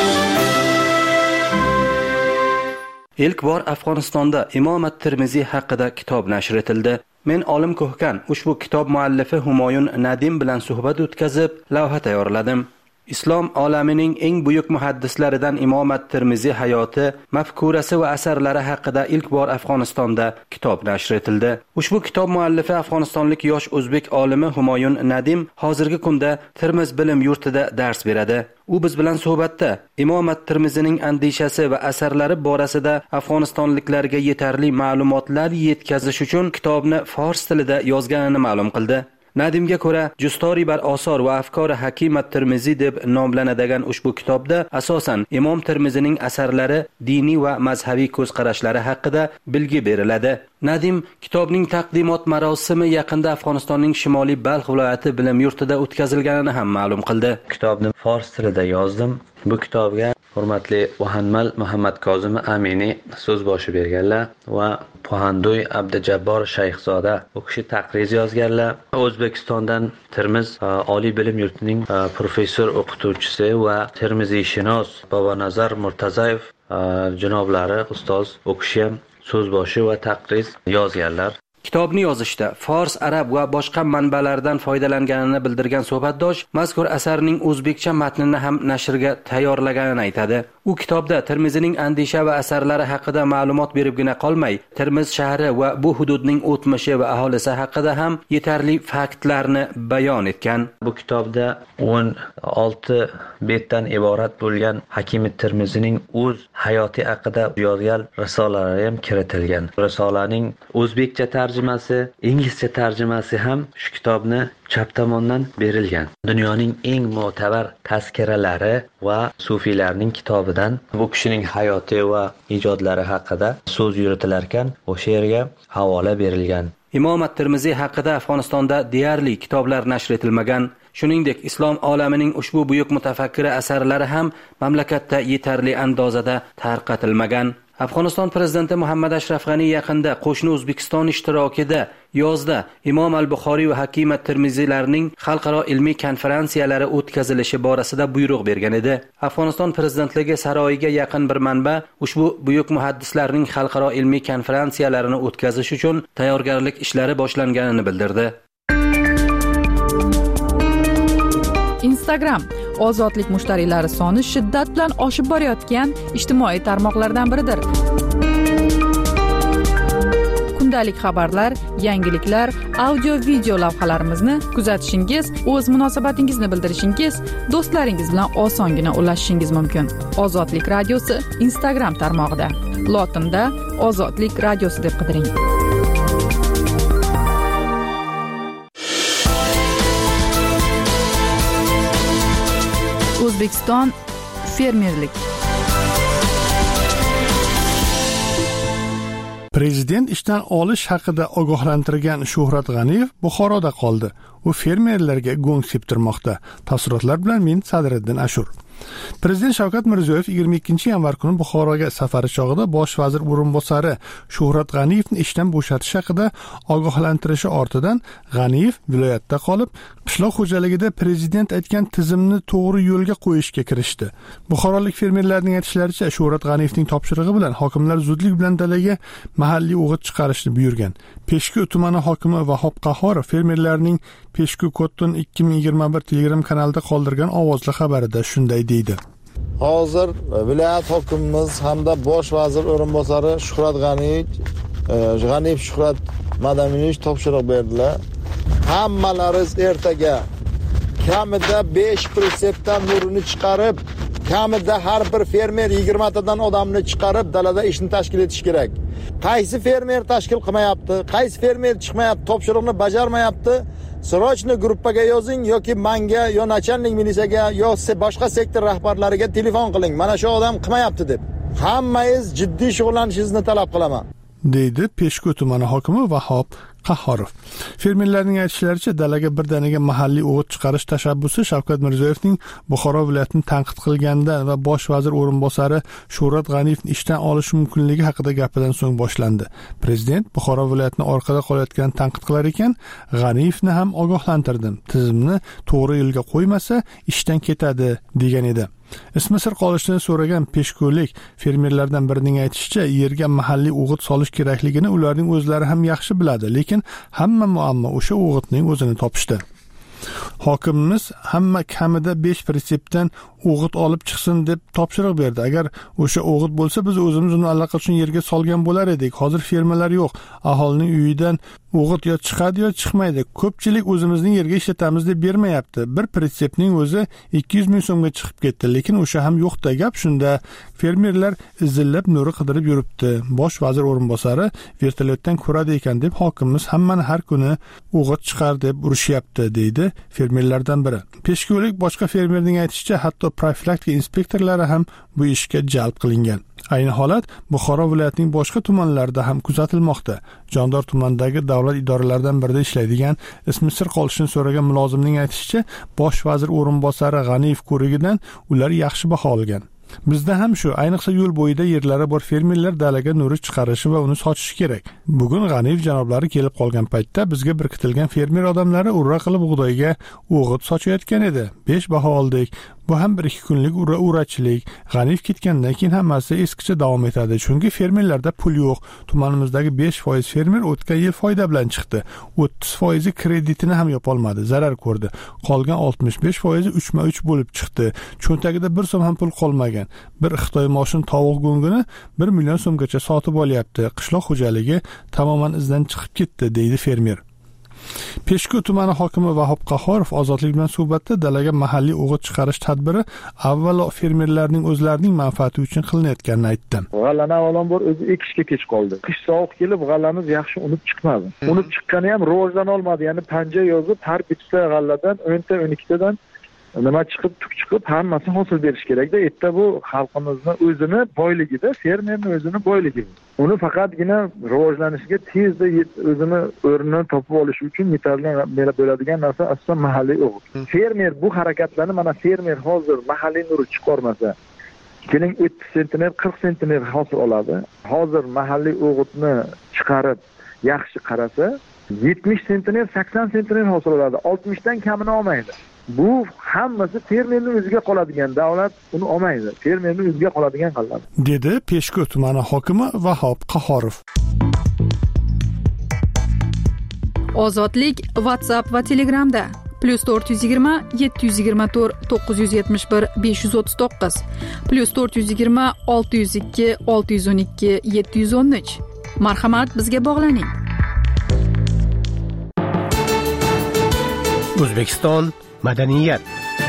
Ilk bor Afg'onistonda Imom at-Tirmiziy haqida kitob nashr etildi. Men Olim Ko'hkan ushbu kitob muallifi Humoyun Nadim bilan suhbat o'tkazib, lavha tayyorladim. Islom olamining eng buyuk muhaddislaridan Imom at-Tirmiziy hayoti, mafkurasi va asarlari haqida ilk bor Afg'onistonda kitob nashr etildi. Ushbu kitob muallifi afg'onistonlik yosh o'zbek olimi Humoyun Nadim hozirgi kunda Termiz bilim yurtida dars beradi. U biz bilan suhbatda Imom at-Tirmizining andishasi va asarlari borasida afg'onistonliklarga yetarli ma'lumotlar yetkazish uchun kitobni fors tilida yozganini ma'lum qildi. Nadimga ko'ra, Justori bar osor va afkori Hakim at-Tirmiziy deb nomlanadigan ushbu kitobda asosan Imom Tirmizining asarlari, diniy va mazhabiy ko'zqarashlari haqida bilgi beriladi. Nadim kitobning taqdimot marosimi yaqinda Afg'onistonning Shimoliy Balx viloyati bilim yurtida o'tkazilganini ham ma'lum qildi. Kitobni fors tilida yozdim. Bu kitobga hurmatli Vahanmal Muhammad Kozim Amini so'z boshi berganlar va Pohandoy Abdujabbor Shayxzoda u kishi taqriz yozganlar. O'zbekistondan Termiz oliy bilim yurtining professor o'qituvchisi va termiziyshunos Bobonazar Murtazayev janoblari ustoz u kishi ham so'z boshi va taqriz yozganlar. Kitobni yozishda fors, arab va boshqa manbalardan foydalanganini bildirgan suhbatdosh mazkur asarning o'zbekcha matnini ham nashrga tayyorlaganini aytadi. U kitobda Termizining andisha va asarlari haqida ma'lumot beribgina qolmay, Termiz shahri va bu hududning o'tmishi va aholisi haqida ham yetarli faktlarni bayon etgan. Bu kitobda o'n olti betdan iborat bo'lgan Hakim at-Tirmizining o'z hayoti haqida yozgan risolalari ham kiritilgan. Risolaning o'zbekcha tarjimasi, inglizcha tarjimasi ham shu kitobni chap tomondan berilgan. Dunyoning eng mo'tabar tazkiralari va sufiylarning kitobidan bu kishining hayoti va ijodlari haqida so'z yuritilar ekan, o'sha yerga havola berilgan. Imom at-Tirmiziy haqida Afg'onistonda deyarli kitoblar nashr etilmagan. Shuningdek, islom olamining ushbu buyuk mutafakkiri asarlari ham mamlakatda yetarli andozada tarqatilmagan. Afg'oniston prezidenti Muhammad Ashraf G'ani yaqinda qo'shni O'zbekiston ishtirokida yozda Imom al-Buxoriy va Hakim at-Tirmiziylarning xalqaro ilmiy konferensiyalari o'tkazilishi borasida buyruq bergan edi. Afg'oniston prezidentligi saroyiga yaqin bir manba ushbu buyuk muhaddislarning xalqaro ilmiy konferensiyalarini o'tkazish uchun tayyorgarlik ishlari boshlanganini bildirdi. Instagram ozodlik mushtariylari soni shiddat bilan oshib borayotgan ijtimoiy tarmoqlardan biridir. Kundalik xabarlar, yangiliklar, audio video lavhalarimizni kuzatishingiz, o'z munosabatingizni bildirishingiz, do'stlaringiz bilan osongina ulashishingiz mumkin. Ozodlik radiosi Instagram tarmog'ida. Lotinda Ozodlik radiosi deb qidiring. O'zbekiston fermerlik. Prezident ishdan olish haqida ogohlantirgan Shuhrat G'aniyev Buxoroda qoldi. U fermerlarga go'ng septirmoqda. Tafsilotlar bilan men Sadriddin Ashur. Prezident Shavkat Mirziyoyev yigirma ikkinchi yanvar kuni Buxoroga safari chog'ida bosh vazir o'rinbosari Shuhrat G'aniyevni ishdan bo'shatish haqida ogohlantirishi ortidan G'aniyev viloyatda qolib, qishloq xo'jaligida prezident aytgan tizimni to'g'ri yo'lga qo'yishga kirishdi. Buxorolik fermerlarning aytishlaricha, Shuhrat G'aniyevning topshirig'i bilan hokimlar zudlik bilan dalaga mahalliy o'g'it chiqarishni buyurgan. Peshku tumani hokimi Vahob Qahhorov fermerlarning Peshku Kottun ikki ming yigirma bir Telegram kanalida qoldirgan ovozli xabarida shunday deydi. Hozir viloyat hokimimiz hamda bosh vazir o'rinbosari Shuhrat G'aniyev G'aniyev Shuhrat Madaminovich topshiriq berdilar. Hammalaringiz ertaga kamida besh pritsepdan nurini chiqarib, kamida har bir fermer yigirma tadan odamni chiqarib dalada ishni tashkil etish kerak. Qaysi fermer tashkil qilmayapti, qaysi fermer chiqmayapti, topshiriqni bajarmayapti, srochniy gruppaga yozing yoki menga yo начальник militsiyaga yo boshqa sektor rahbarlariga telefon qiling. Mana shu odam qilmayapti deb. Hammangiz jiddiy shug'ullanishingizni talab qilaman, deydi Peshku tumani hokimi Vahob Qahhorov. Fermerlarning aytishlaricha, dalaga birdaniga mahalliy o'g'it chiqarish tashabbusi Shavkat Mirziyoyevning Buxoro viloyatini tanqid qilgandan va bosh vazir o'rinbosari Shuhrat G'aniyevni ishdan olish mumkinligi haqida gapidan so'ng boshlandi. Prezident Buxoro viloyatini orqada qolayotganini tanqid qilar ekan, G'aniyevni ham ogohlantirdim. Tizimni to'g'ri yo'lga qo'ymasa, ishdan ketadi degan edi. Ismi sir qolishini so'ragan peshko'lik fermerlardan birining aytishicha, yerga mahalliy o'g'it solish kerakligini ularning o'zlari ham yaxshi biladi, lekin hamma muammo o'sha o'g'itning o'zini topishdi. Hokimimiz hamma kamida besh pritsepdan o'g'it olib chiqsin deb topshiriq berdi. Agar o'sha o'g'it bo'lsa, biz o'zimiz uni allaqachon yerga solgan bo'lar edik. Hozir fermalar yo'q. Aholining uyidan o'g'it yo chiqadi yo chiqmaydi. Ko'pchilik o'zimizning yerga ishlatamiz deb bermayapti. Bir pritsepning o'zi ikki yuz ming so'mga chiqib ketdi, lekin o'sha ham yo'qda. Gap shunda, fermerlar izillab nuri qidirib yuribdi. Bosh vazir o'rinbosari vertolyotdan ko'radi ekan deb hokimimiz hammani har kuni o'g'it chiqar deb urishyapti, deydi fermerlardan biri. Peshko'lik boshqa fermerning aytishicha, hatto profilaktika inspektorlari ham bu ishga jalb qilingan. Ayni holat Buxoro viloyatining boshqa tumanlarida ham kuzatilmoqda. Jondor tumanidagi davlat idoralaridan birida ishlaydigan, ismi sir qolishini so'ragan mulozimning aytishicha, bosh vazir o'rinbosari G'aniyev ko'rigidan ular yaxshi baho olgan. Bizda ham shu, ayniqsa yo'l bo'yida yerlari bor fermerlar dalaga nuri chiqarishi va uni sochishi kerak. Bugun G'aniyev janoblari kelib qolgan paytda bizga birkitilgan fermer odamlari urra qilib bug'doyga o'g'it sochayotgan edi. besh baho oldik. Bu ham bir ikki kunlik ura-urachilik. G'aniyev ketgandan keyin hammasi eskicha davom etadi. Chunki fermerlarda pul yo'q. Tumanimizdagi besh foiz fermer o'tgan yil foyda bilan chiqdi. o'ttiz foiz kreditini ham yopolmadi, zarar ko'rdi. Qolgan oltmish besh foiz uchma uch bo'lib chiqdi. Cho'ntagida bir so'm ham pul qolmagan. Bir Xitoy moshin tovuq go'ngini bir million so'mgacha sotib olyapti. Qishloq xo'jaligi tamoman izdan chiqib ketdi, deydi fermer. Peshku tumani hokimi Vahob Qahhorov Ozodlik bilan suhbatda dalaga mahalliy o'g'it chiqarish tadbiri avvalo fermerlarning o'zlarining manfaati uchun qilinayotganini aytdi. G'allani avvalambor o'zi ekishga kech qoldi. Qish sovuq kelib g'allamiz yaxshi unib chiqmadi. Unib chiqqani ham rivojdan olmadi. Ya'ni panja yozib har bitta g'alladan o'nta o'n ikkitadan nima chiqib, tuk chiqib hammasi hosil berish kerak-da. Erta bu xalqimizni o'zini boyligida, fermerning o'zini boyligi. Uni faqatgina rivojlanishiga tezda o'zini o'rnidan topib olish uchun yetarli bo'ladigan narsa asosan mahalliy o'g'it. Fermer bu harakatlarni, mana fermer hozir mahalliy nuri chiqarmasa, keling o'ttiz sentner, qirq sentner hosil oladi. Hozir mahalliy o'g'itni chiqarib yaxshi qarasa, yetmish sentner, sakson sentner hosil oladi. oltmishdan kamini olmaydi. Bu hammasi fermerning o'ziga qoladigan, davlat uni olmaydi. Fermerning o'ziga qoladigan qiladi, dedi Peshku tumani hokimi Vahob Qahhorov. Ozodlik WhatsApp va Telegramda plus to'rt yuz yigirma yetti yuz yigirma to'rt to'qqiz yuz yetmish bir besh yuz o'ttiz to'qqiz plus to'rt yuz yigirma olti yuz ikki olti yuz o'n ikki yetti yuz o'n uch. Marhamat, bizga bog'laning. O'zbekiston madaniyat.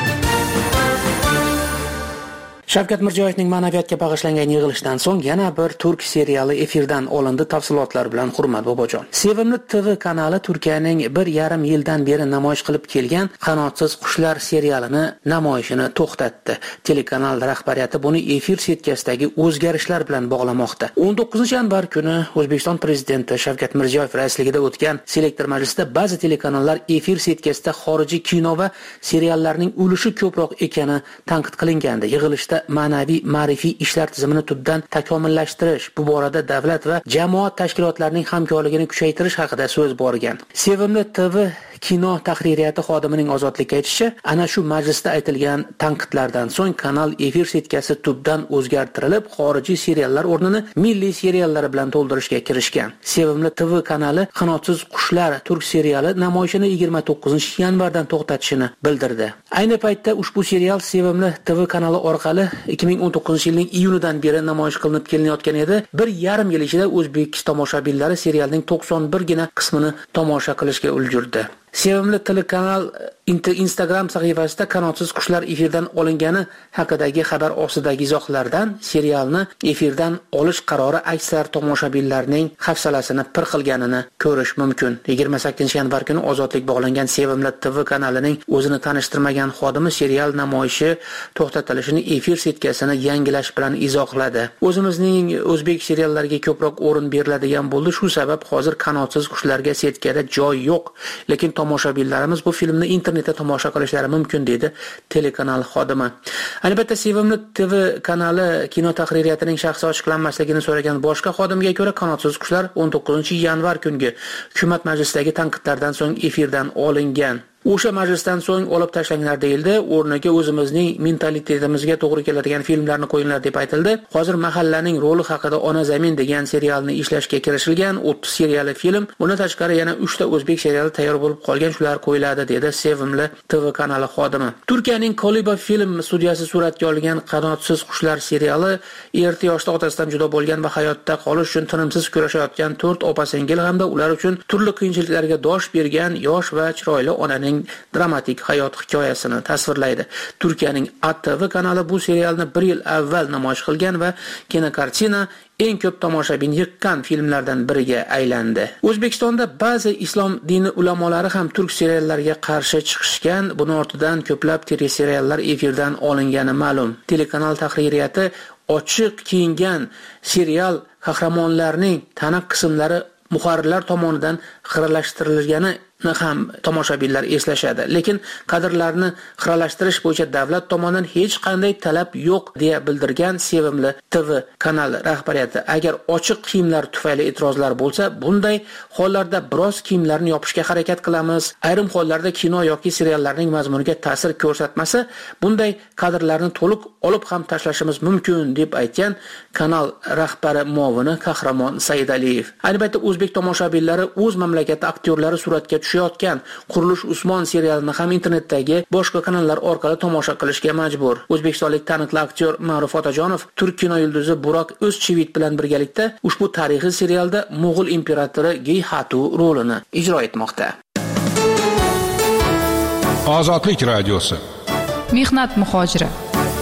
Shavkat Mirziyoyevning ma'naviyatga bag'ishlangan yig'ilishdan so'ng yana bir turk seriali efirdan olindi. Tafsilotlar bilan Hurmat Bobojon. Sevimli T V kanali Turkiyaning bir yarim yildan beri namoyish qilib kelgan Qanotsiz qushlar serialini namoyishini to'xtatdi. Telekanal rahbariyati buni efir setkasidagi o'zgarishlar bilan bog'lamoqda. o'n to'qqizinchi yanvar kuni O'zbekiston prezidenti Shavkat Mirziyoyev raisligida o'tgan selektor majlisida ba'zi telekanallar efir setkasida xorijiy kino va seriallarning ulushi ko'proq ekani tanqid qilingandi. Yig'ilishda ma'naviy ma'rifiy ishlar tizimini tubdan takomillashtirish, bu borada davlat va jamoat tashkilotlarining hamkorligini kuchaytirish haqida so'z borgan. Sevimli T V kino tahririyati xodimining Ozodlikka aytishicha, ana shu majlisda aytilgan tanqidlardan so'ng kanal efir setkasi tubdan o'zgartirilib, xorijiy seriallar o'rnini milliy seriallar bilan to'ldirishga kirishgan. Sevimli T V kanali Qanotsiz qushlar turk seriali namoyishini yigirma to'qqizinchi yanvardan to'xtatishini bildirdi. Ayni paytda ushbu serial Sevimli T V kanali orqali ikki ming o'n to'qqizinchi yilning iyunidan beri namoyish qilinib kelinayotgan edi. Bir yarim yil ichida o'zbek tomoshabinlari serialning to'qson bir gina qismini tomosha qilishga ulgurdi. Sevimli telekanal Instagram sahifasida qanotsiz qushlar efirdan olingani haqidagi xabar ostidagi izohlardan serialni efirdan olish qarori aksar tomoshabinlarning hafsalasini pir qilganini ko'rish mumkin. yigirma sakkizinchi yanvar kuni Ozodlik bog'langan Sevimli T V kanalining o'zini tanishtirmagan xodimi serial namoyishi to'xtatilishini efir setkasini yangilash bilan izohladi. O'zimizning o'zbek seriallariga ko'proq o'rin beriladigan bo'ldi. Shu sabab hozir qanotsiz qushlarga setkada joy yo'q. Lekin tomoshabinlarimiz bu filmni internetda tomosha qilishlari mumkin dedi telekanal xodimi. Albatta Sevimli T V kanali kino tahririyatining shaxsi ochiqlanmasligini so'ragan boshqa xodimga ko'ra qanotsiz qushlar o'n to'qqizinchi yanvar kungi hukumat majlisidagi tanqidlardan so'ng efirdan olingan. O'sha majlisdan so'ng olib tashlanglar deyildi. O'rniga o'zimizning mentalitetimizga to'g'ri keladigan filmlarni qo'yinglar deb aytildi. Hozir Mahallaning roli haqida Ona zamin degan serialni ishlashga kirishilgan. o'ttiz seriyali film. Bundan tashqari yana uchta o'zbek seriali tayyor bo'lib qolgan, shular qo'yiladi dedi Sevimli T V kanali xodimi. Turkiyaning Koliba film studiyasi suratga olgan Qanotsiz qushlar seriali erta yoshda otasidan judo bo'lgan va hayotda qolish uchun tinimsiz kurashayotgan to'rt opa-singil hamda ular uchun turli qiyinchiliklarga dosh bergan yosh va chiroyli onaning dramatik hayot hikoyasini tasvirlaydi. Turkiyaning A T V kanali bu serialni bir yil avval namoyish qilgan va kinokartina eng ko'p tomoshabin yiqqan filmlardan biriga aylandi. O'zbekistonda ba'zi islom dini ulamolari ham turk seriallariga qarshi chiqishgan. Buning ortidan ko'plab teleseriallar efirdan olingani ma'lum. Telekanal tahririyati ochiq kiyingan serial qahramonlarining tana qismlari muharrirlar tomonidan xiralashtirilgani ham tomoshabinlar eslashadi. Lekin kadrlarni xiralashtirish bo'yicha davlat tomonidan hech qanday talab yo'q deya bildirgan Sevimli T V kanal rahbariyati. Agar ochiq kiyimlar tufayli e'tirozlar bo'lsa, bunday hollarda biroz kiyimlarni yopishga harakat qilamiz. Ayrim hollarda kino yoki seriallarning mazmuniga ta'sir ko'rsatmasa, bunday kadrlarni to'liq olib ham tashlashimiz mumkin deb aytgan kanal rahbari muovini Qahramon Saidaliyev. Albatta o'zbek tomoshabinlari o'z mamlakati aktyorlari suratga tushayotgan Qurilish Usmon serialini ham internetdagi boshqa kanallar orqali tomosha qilishga majbur. O'zbekistonlik taniqli aktyor Ma'ruf Otajonov turk kino yulduzi Burak O'zchivit bilan birgalikda ushbu tarixiy serialda Mo'g'ul imperatori Geyhatu rolini ijro etmoqda. Ozodlik radiosi. Mehnat muhojiri.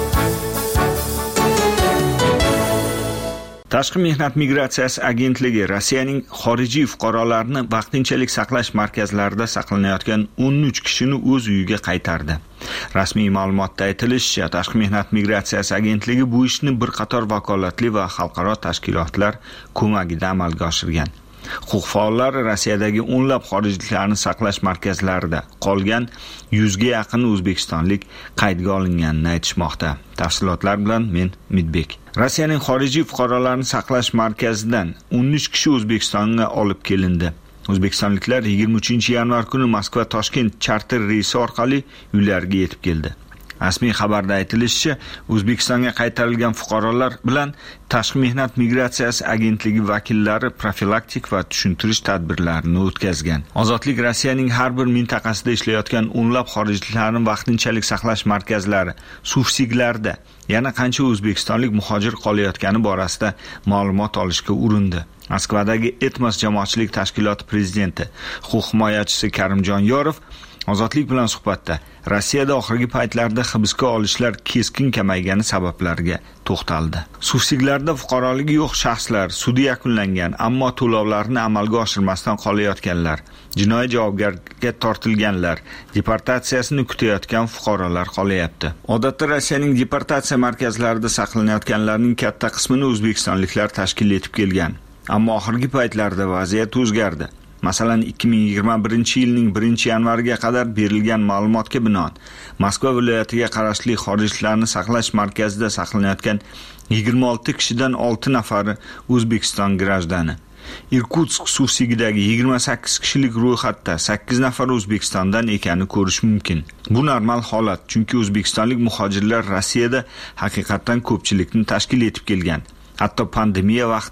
Tashqi mehnat migratsiyasi agentligi Rossiyaning xorijiy fuqarolarini vaqtinchalik saqlash markazlarida saqlanayotgan o'n uch kishini o'z uyiga qaytardi. Rasmiy ma'lumotda aytilishicha, Tashqi mehnat migratsiyasi agentligi bu ishni bir qator vakolatli va xalqaro tashkilotlar ko'magida amalga oshirgan. Huquq faollari Rossiyadagi o'nlab xorijliklarni saqlash markazlarida qolgan yuzga yaqin o'zbekistonlik qaydga olinganini aytishmoqda. Tafsilotlar bilan men Midbek. Rossiyaning xorijiy fuqarolarini saqlash markazidan o'n uch kishi O'zbekistonga olib kelindi. O'zbekistonliklar yigirma uchinchi yanvar kuni Moskva Toshkent charter reysi orqali uylariga yetib keldi. Rasmiy xabarda aytilishicha, O'zbekistonga qaytarilgan fuqarolar bilan Tashqi mehnat migratsiyasi agentligi vakillari profilaktik va tushuntirish tadbirlarini o'tkazgan. Ozodlik Rossiyaning har bir mintaqasida ishlayotgan o'nlab xorijliklarni vaqtinchalik saqlash markazlari, suvsiglarda yana qancha o'zbekistonlik muhojir qolayotgani borasida ma'lumot olishga urindi. Moskvadagi Etmos jamoatchilik tashkiloti prezidenti, huquq himoyachisi Karimjon Yorov Ozodlik bilan suhbatda Rossiyada oxirgi paytlarda hibsga olishlar keskin kamaygani sabablariga to'xtaldi. Suvsiglarda fuqaroligi yo'q shaxslar, sudi yakunlangan, ammo to'lovlarni amalga oshirmasdan qolayotganlar, jinoiy javobgarlikka tortilganlar, deportatsiyasini kutayotgan fuqarolar qolayapti. Odatda Rossiyaning deportatsiya markazlarida saqlanayotganlarning katta qismini o'zbekistonliklar tashkil etib kelgan. Ammo oxirgi paytlarda vaziyat o'zgardi. Masalan, ikki ming yigirma birinchi yilning birinchi yanvariga qadar berilgan ma'lumotga binoan Moskva viloyatiga qarashli xorijliklarni saqlash markazida saqlanayotgan yigirma olti kishidan olti nafari O'zbekiston grajdani. Irkutsk suvsigidagi yigirma sakkiz kishilik ro'yxatda sakkiz nafar O'zbekistondan ekani ko'rish mumkin. Bu normal holat, chunki o'zbekistonlik muhojirlar Rossiyada haqiqatan ko'pchilikni tashkil etib kelgan. Hatto pandemiya vaqtida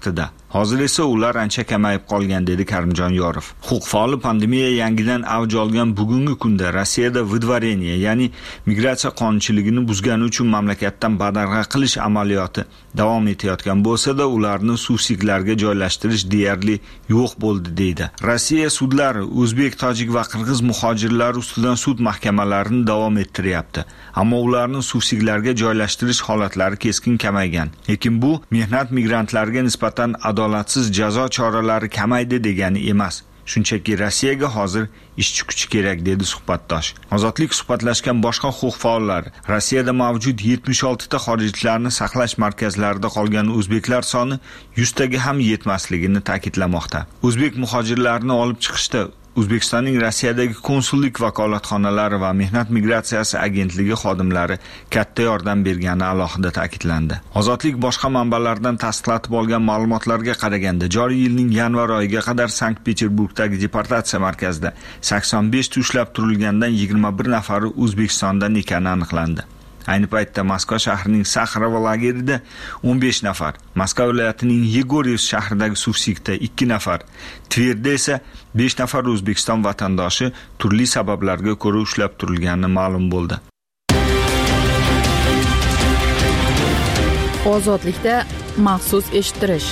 Hozir esa ular ancha kamayib qolgan, dedi Karimjon Yorov. Huquq faoli pandemiya yangidan avj olgan bugungi kunda Rossiyada выдворение, ya'ni migratsiya qonunchiligini buzgani uchun mamlakatdan badarg'a qilish amaliyoti davom etayotgan bo'lsa-da, ularni suvsiklarga joylashtirish deyarli yo'q bo'ldi, deydi. Rossiya sudlari o'zbek, tojik va qirg'iz muhojirlar ustidan sud mahkamalarini davom ettiryapti. Ammo ularni suvsiklarga joylashtirish holatlari keskin kamaygan. Lekin bu mehnat migrantlariga nisbatan adolatsiz jazo choralari kamaydi degani emas. Shunchaki Rossiyaga hozir ishchi kuch kerak, dedi suhbatdosh. Ozodlik suhbatlashgan boshqa huquq faollari Rossiyada mavjud yetmish olti ta xorijliklarni saqlash markazlarida qolgan o'zbeklar soni yuz taga ham yetmasligini ta'kidlamoqda. O'zbek muhojirlarini olib chiqishda O'zbekistonning Rossiyadagi konsullik vakolatxonalari va mehnat migratsiyasi agentligi xodimlari katta yordam bergani alohida ta'kidlandi. Ozodlik boshqa manbalardan tasdiqlatib olgan ma'lumotlarga qaraganda, joriy yilning yanvar oyiga qadar Sankt-Peterburgdagi deportatsiya markazida sakson besh ta ushlab turilgandan yigirma bir nafari O'zbekistondan ekani aniqlandi. Ayni paytda Moskva shahrining Saxarova lagerida o'n besh nafar, Moskva viloyatining Yegoryev shahridagi Suvsikda ikki nafar, Tverda esa besh nafar O'zbekiston vatandoshi turli sabablarga ko'ra ushlab turilgani ma'lum bo'ldi. Ozodlikda maxsus eshittirish.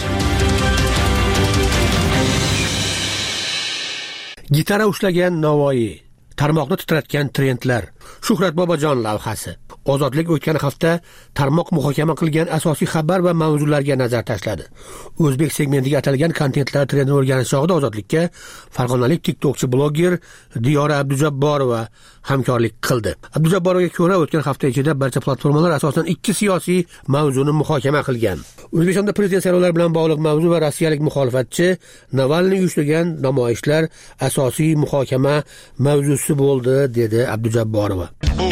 Gitara ushlagan Navoiy, tarmoqni titratgan trendlar. Shuhrat Bobojon lavhasi. Ozodlik o'tgan hafta tarmoq muhokama qilgan asosiy xabar va mavzularga nazar tashladi. O'zbek segmentiga atalgan kontentlar trendini o'rganish chog'ida Ozodlikka farg'onalik TikTokchi bloger Diyora Abdujabborova hamkorlik qildi. Abdujabborovga ko'ra, o'tgan hafta ichida barcha platformalar asosan ikki siyosiy mavzuni muhokama qilgan. O'zbekistonda prezident saylovlari bilan bog'liq mavzu va rossiyalik muxolifatchi Navalniy uyushtirgan namoyishlar asosiy muhokama mavzusi bo'ldi, dedi Abdujabborova.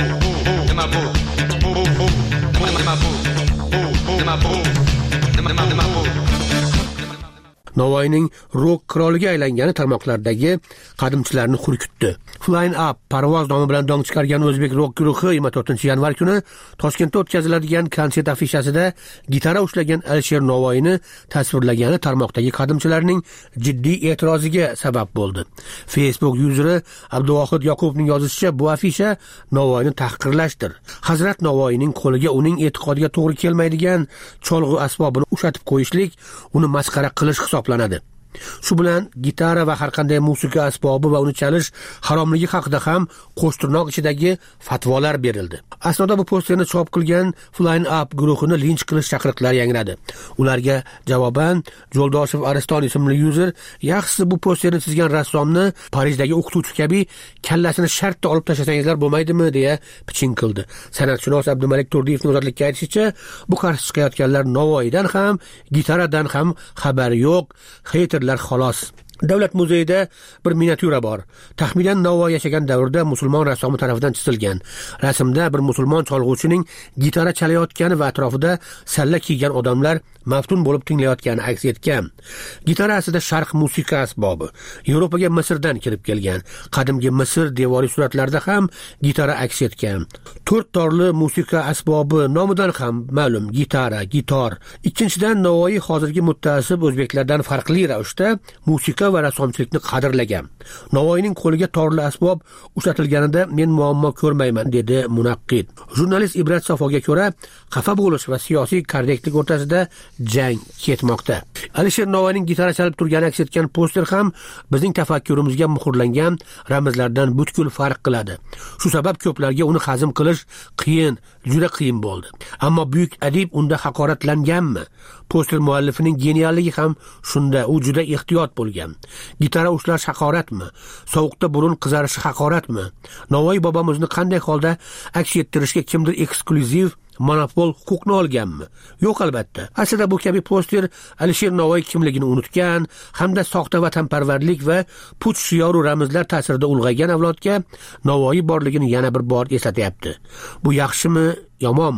Navoiyning rock qiroliga aylangani tarmoqlardagi qadimchilarni xurkutdi. Flying Up parvoz nomi bilan dong chiqargan o'zbek rock guruhi yigirma to'rtinchi yanvar kuni Toshkentda o'tkaziladigan konsert afishasida gitara ushlagan Alisher Navoiyni tasvirlagani tarmoqdagi qadimchilarning jiddiy e'tiroziga sabab bo'ldi. Facebook yuzeri Abduvohid Yoqubovning yozishicha, bu afisha Navoiyni tahqirlashdir. Hazrat Navoiyning qo'liga uning e'tiqodiga to'g'ri kelmaydigan cholg'u asbobini ushatib qo'yishlik, uni masxara qilish hisoblanadi. Shu bilan gitara va har qanday musiqa asbobi va uni chalish haromligi haqida ham qo'shtirnoq ichidagi fatvolar berildi. Aslida bu posterni chop qilgan Flying Up guruhini linch qilish chaqiriqlari yangradi. Ularga javoban Jo'ldoshev Ariston ismli yuzer, yaxshisi bu posterni chizgan rassomni Parijdagi o'qituvchi kabi kallasini shartda olib tashlasangizlar bo'lmaydimi, deya piching qildi. San'atshunos Abdumalik Turdiyevning Ozodlikka aytishicha, bu qarshi chiqayotganlar Navoiydan ham, gitaradan ham xabari yo'q, haterlar xolos. Davlat muzeyida bir miniatyura bor. Taxminan Navoiy yashagan davrda musulmon rassomi tomonidan chizilgan. Rasmda bir musulmon cholg'uvchining gitara chalayotgani va atrofida salla kiygan odamlar maftun bo'lib tinglayotgani aks etgan. Gitara aslida sharq musiqa asbobi. Yevropaga Misrdan kirib kelgan. Qadimgi Misr devoriy suratlarida ham gitara aks etgan. To'rt torli musiqa asbobi nomidan ham ma'lum, gitara, gitor. Ikkinchidan, Navoiy hozirgi muttaasib o'zbeklardan farqli ravishda musiqa va rassomchilikni qadrlagan. Navoiyning qo'liga torli asbob ushlatilganida men muammo ko'rmayman, dedi munaqqid. Jurnalist Ibrat Safoga ko'ra, xafa bo'lish va siyosiy korrektlik o'rtasida jang ketmoqda. Alisher Navoiyning gitara chalib turgani aks etgan poster ham bizning tafakkurimizga muhrlangan ramzlardan butkul farq qiladi. Shu sabab ko'plarga uni hazm qilish qiyin, juda qiyin bo'ldi. Ammo buyuk adib unda haqoratlanganmi? Poster muallifining genialligi ham shunda, u juda ehtiyot bo'lgan. Gitara ushlash haqoratmi? Sovuqda burun qizarishi haqoratmi? Navoiy bobomizni qanday holda aks ettirishga kimdir eksklyuziv monopol huquqni olganmi? Yo'q, albatta. Aslida bu kabi poster Alisher Navoiy kimligini unutgan hamda soxta vatanparvarlik va puch shiyoru ramzlar ta'sirida ulg'aygan avlodga Navoiy borligini yana bir bor eslatyapti. Bu yaxshimi, yomonmi?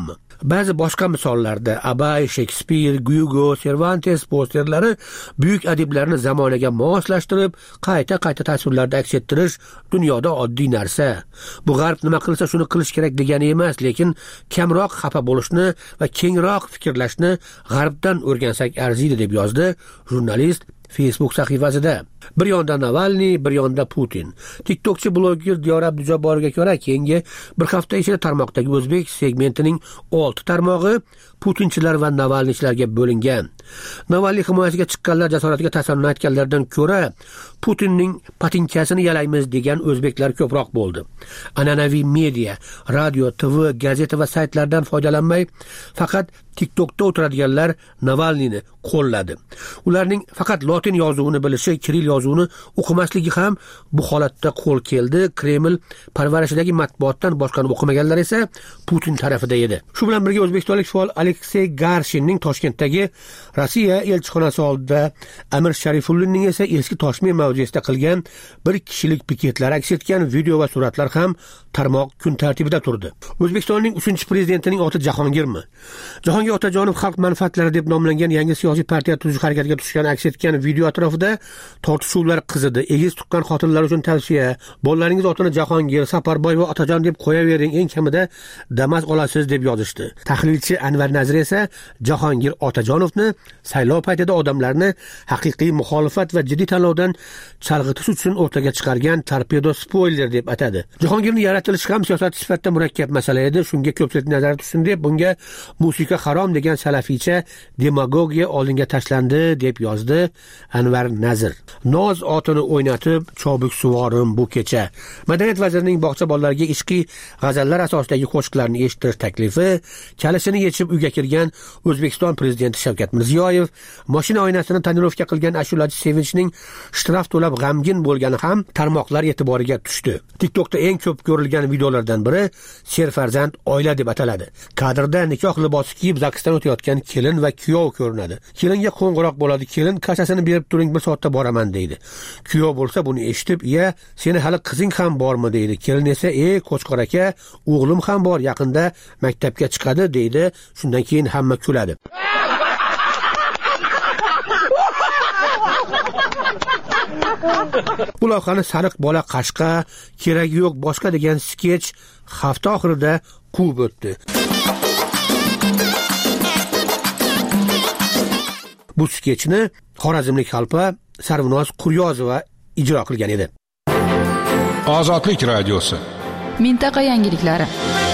Ba'zi boshqa misollarda Abay, Shakespeare, Hugo, Cervantes posterlari buyuk adiblarni zamonaga moslashtirib, qayta-qayta tasvirlarda aks ettirish dunyoda oddiy narsa. Bu g'arb nima qilsa shuni qilish kerak degani emas, lekin kamroq xafa bo'lishni va kengroq fikrlashni g'arbdan o'rgansak arziydi, deb yozdi jurnalist Facebook sahifasida. Bir yonda Navalniy, bir yonda Putin. TikTokchi bloger Diyor Abdujabboriga ko'ra, keyingi bir hafta ichida tarmoqdagi o'zbek segmentining olti tarmog'i Putinchilar va Navalniychilarga bo'lingan. Navalniy himoyasiga chiqqanlar jasoratiga tasanno aytganlardan ko'ra, Putinning patinkasini yalaymiz degan o'zbeklar ko'proq bo'ldi. An'anaviy media, radio, T V, gazeta va saytlardan foydalanmay, faqat TikTokda o'tiradiganlar Navalniyni qo'lladi. Ularning faqat lotin yozuvini bilishi, kiril yozuvini o'qimasligi ham bu holatda qo'l keldi. Kreml parvarishidagi matbuotdan boshqani o'qimaganlar esa Putin tarafida edi. Shu bilan birga o'zbekistonlik faol Aleksey Garshinning Toshkentdagi Rossiya elchixonasi oldida, Amir Sharifullinning esa eski Toshkent mavzesida qilgan bir kishilik piketlar aks etgan video va suratlar ham tarmoq kun tartibida turdi. O'zbekistonning uchinchi prezidentining oti Jahongirmi? Jahongir Otajonov xalq manfaatlari deb nomlangan yangi siyosiy partiya tuzish harakatiga tushgan aks etgan video atrofida tortishuvlar qizidi. Egiz tuqqan xotinlar uchun tavsiya: bolalaringiz otini Jahongir, Saparboy va Otajon deb qo'yavering, eng kamida Damas olasiz, deb yozishdi. Tahlilchi Anvar Nazir esa Jahongir Otajonovni saylov paytida odamlarni haqiqiy muxolifat va jiddiy tanlovdan chalg'itish uchun o'rtaga chiqargan torpedo spoiler deb atadi. Jahongirning yaratilishi ham siyosat sifatida murakkab masala edi. Shunga ko'pchilik nazar tushsin deb bunga musiqa harom degan salafiycha demagogiya oldinga tashlandi, deb yozdi Anvar Nazir. Noz otini o'ynatib, chobuk suvorim bu kecha. Madaniyat vazirining bog'cha bolalariga ishqiy g'azallar asosidagi qo'shiqlarni eshitish taklifi, kalishini yechib uyga kirgan O'zbekiston prezidenti Shavkat Mirziyoyev, mashina oynasini tonirovka qilgan ashulachi Sevinchning shtraf to'lab g'amgin bo'lgani ham tarmoqlar e'tiboriga tushdi. TikTokda eng ko'p ko'rilgan videolardan biri Serfarzand oila deb ataladi. Kadrda nikoh libosi kiyib zaksdan o'tayotgan kelin va kuyov ko'rinadi. Kelinga qo'ng'iroq bo'ladi. Kelin kasasini berib turing, bir soatda boraman deydi. Kuyov bo'lsa buni eshitib, "Ya, seni hali qizing ham bormi?" deydi. Kelin esa, "Ey, qo'chqor aka, o'g'lim ham bor, yaqinda maktabga chiqadi" deydi. Shundan keyin hamma kuladi. Bu lavhani sariq bola qashqa, keragi yo'q boshqa degan sketch hafta oxirida quvib o'tdi. Bu sketchni xorazmlik xalpa Sarvinoz Quryozova ijro qilgan edi. Ozodlik radiosi. Mintaqa yangiliklari.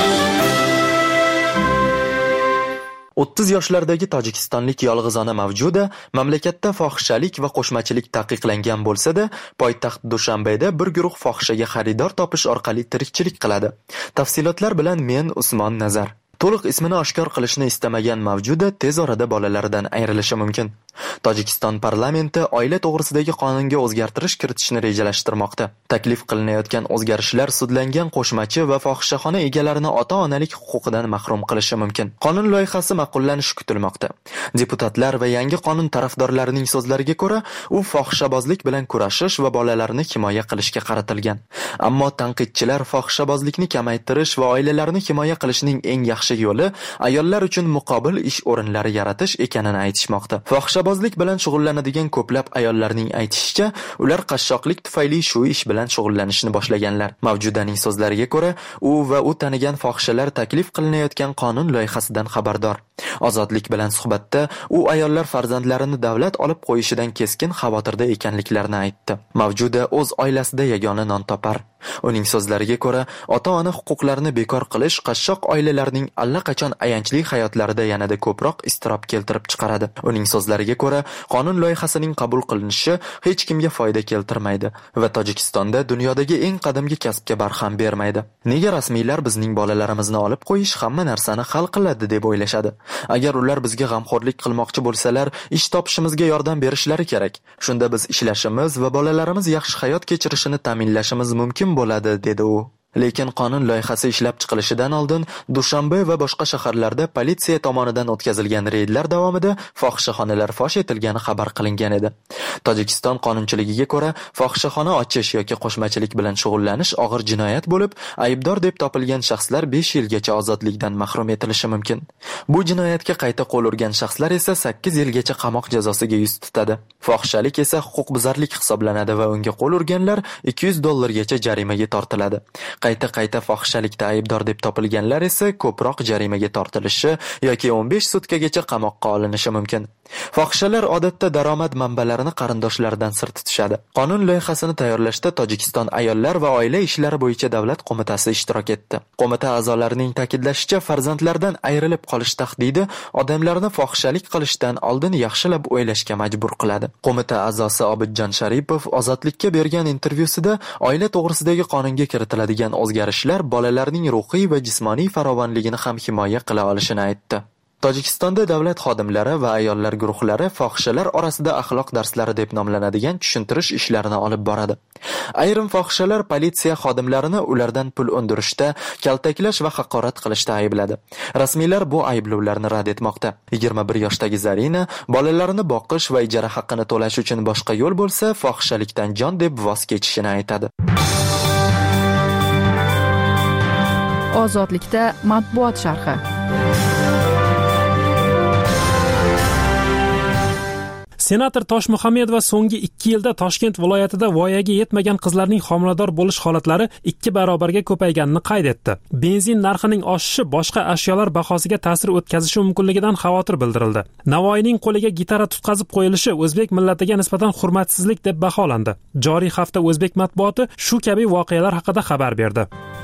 o'ttiz yoshlardagi tojikistonlik yolg'izona Mavjuda mamlakatda fohishalik va qo'shmachilik taqiqlangan bo'lsa-da, poytaxt Dushanbeda bir guruh fohishaga xaridor topish orqali tirikchilik qiladi. Tafsilotlar bilan men Usmon Nazar. To'liq ismini oshkor qilishni istamagan Mavjuda tez orada bolalaridan ayrilishi mumkin. Tojikiston parlamenti oila to'g'risidagi qonunga o'zgartirish kiritishni rejalashtirmoqda. Taklif qilinayotgan o'zgarishlar sudlangan qo'shmachi va fohishaxona egalarini ota-onalik huquqidan mahrum qilishi mumkin. Qonun loyihasi ma'qullanishi kutilmoqda. Deputatlar va yangi qonun tarafdorlarining so'zlariga ko'ra, u fohishabozlik bilan kurashish va bolalarni himoya qilishga qaratilgan. Ammo tanqidchilar fohishabozlikni kamaytirish va oilalarni himoya qilishning eng yaxshi yo'li ayollar uchun muqobil ish o'rinlari yaratish ekanini aytishmoqda. Fohishabozlik bilan shug'ullanadigan ko'plab ayollarning aytishicha, ular qashshoqlik tufayli shu ish bilan shug'ullanishni boshlaganlar. Mavjudaning so'zlariga ko'ra, u va u tanigan fohishalar taklif qilinayotgan qonun loyihasidan xabardor. Ozodlik bilan suhbatda u ayollar farzandlarini davlat olib qo'yishidan keskin xavotirda ekanliklarini aytdi. Mavjuda o'z oilasida yagona non topar. Uning so'zlariga ko'ra, ota-ona huquqlarini bekor qilish qashshoq oilalarning allaqachon ayanchli hayotlarida yanada ko'proq iztirob keltirib chiqaradi. Uning so'zlariga ko'ra, qonun loyihasining qabul qilinishi hech kimga foyda keltirmaydi va Tojikistonda dunyodagi eng qadimgi kasbga barham bermaydi. Nega rasmiylar bizning bolalarimizni olib qo'yish hamma narsani hal qiladi deb o'ylashadi? Agar ular bizga g'amxo'rlik qilmoqchi bo'lsalar, ish topishimizga yordam berishlari kerak. Shunda biz ishlashimiz va bolalarimiz yaxshi hayot kechirishini ta'minlashimiz mumkin bo'ladi, dedi u. Lekin qonun loyihasi ishlab chiqilishidan oldin Dushanbe va boshqa shaharlarda politsiya tomonidan o'tkazilgan reydlar davomida fohishaxonalar fosh etilgani xabar qilingan edi. Tojikiston qonunchiligiga ko'ra, fohishaxona ochish yoki qo'shmachilik bilan shug'ullanish og'ir jinoyat bo'lib, aybdor deb topilgan shaxslar besh yilgacha ozodlikdan mahrum etilishi mumkin. Bu jinoyatga qayta qo'l urgan shaxslar esa sakkiz yilgacha qamoq jazosiga yuz tutadi. Fohishalik esa huquqbuzarlik hisoblanadi va unga qo'l urganlar ikki yuz dollargacha jarimaga tortiladi. Qayta-qayta fohishalikda aybdor deb topilganlar esa ko'proq jarimaga tortilishi yoki o'n besh sutkagacha qamoqqa olinishi mumkin. Fohishalar odatda daromad manbalarini qarindoshlaridan sir tutishadi. Qonun loyihasini tayyorlashda Tojikiston ayollar va oila ishlari bo'yicha davlat qo'mitasi ishtirok etdi. Qo'mita a'zolarining ta'kidlashicha, farzandlardan ayrilib qolish tahdidi odamlarni fohishalik qilishdan oldin yaxshilab o'ylashga majbur qiladi. Qo'mita a'zosi Obidjon Sharipov Ozodlikka bergan intervyusida oila to'g'risidagi qonunga kiritiladigan o'zgarishlar bolalarning ruhiy va jismoniy farovonligini ham himoya qila olishini aytdi. Tojikistonda davlat xodimlari va ayollar guruhlari fohishalar orasida axloq darslari deb nomlanadigan tushuntirish ishlarini olib boradi. Ayrim fohishalar politsiya xodimlarini ulardan pul undirishda, kaltaklash va haqorat qilishda aybladi. Rasmiylar bu ayblovlarni rad etmoqda. yigirma bir yoshdagi Zarina bolalarini boqish va ijara haqqini to'lash uchun boshqa yo'l bo'lsa, fohishalikdan jon deb voz kechishini aytadi. Ozodlikda matbuot sharhi. Senator Toshmuhamedova so'nggi ikki yilda Toshkent viloyatida voyaga yetmagan qizlarning homilador bo'lish holatlari ikki barobarga ko'payganini qayd etdi. Benzin narxining oshishi boshqa ashyolar bahosiga ta'sir o'tkazishi mumkinligidan xavotir bildirildi. Navoiyning qo'liga gitara tutqazib qo'yilishi o'zbek millatiga nisbatan hurmatsizlik deb baholandi. Joriy hafta o'zbek matbuoti shu kabi voqealar haqida xabar berdi.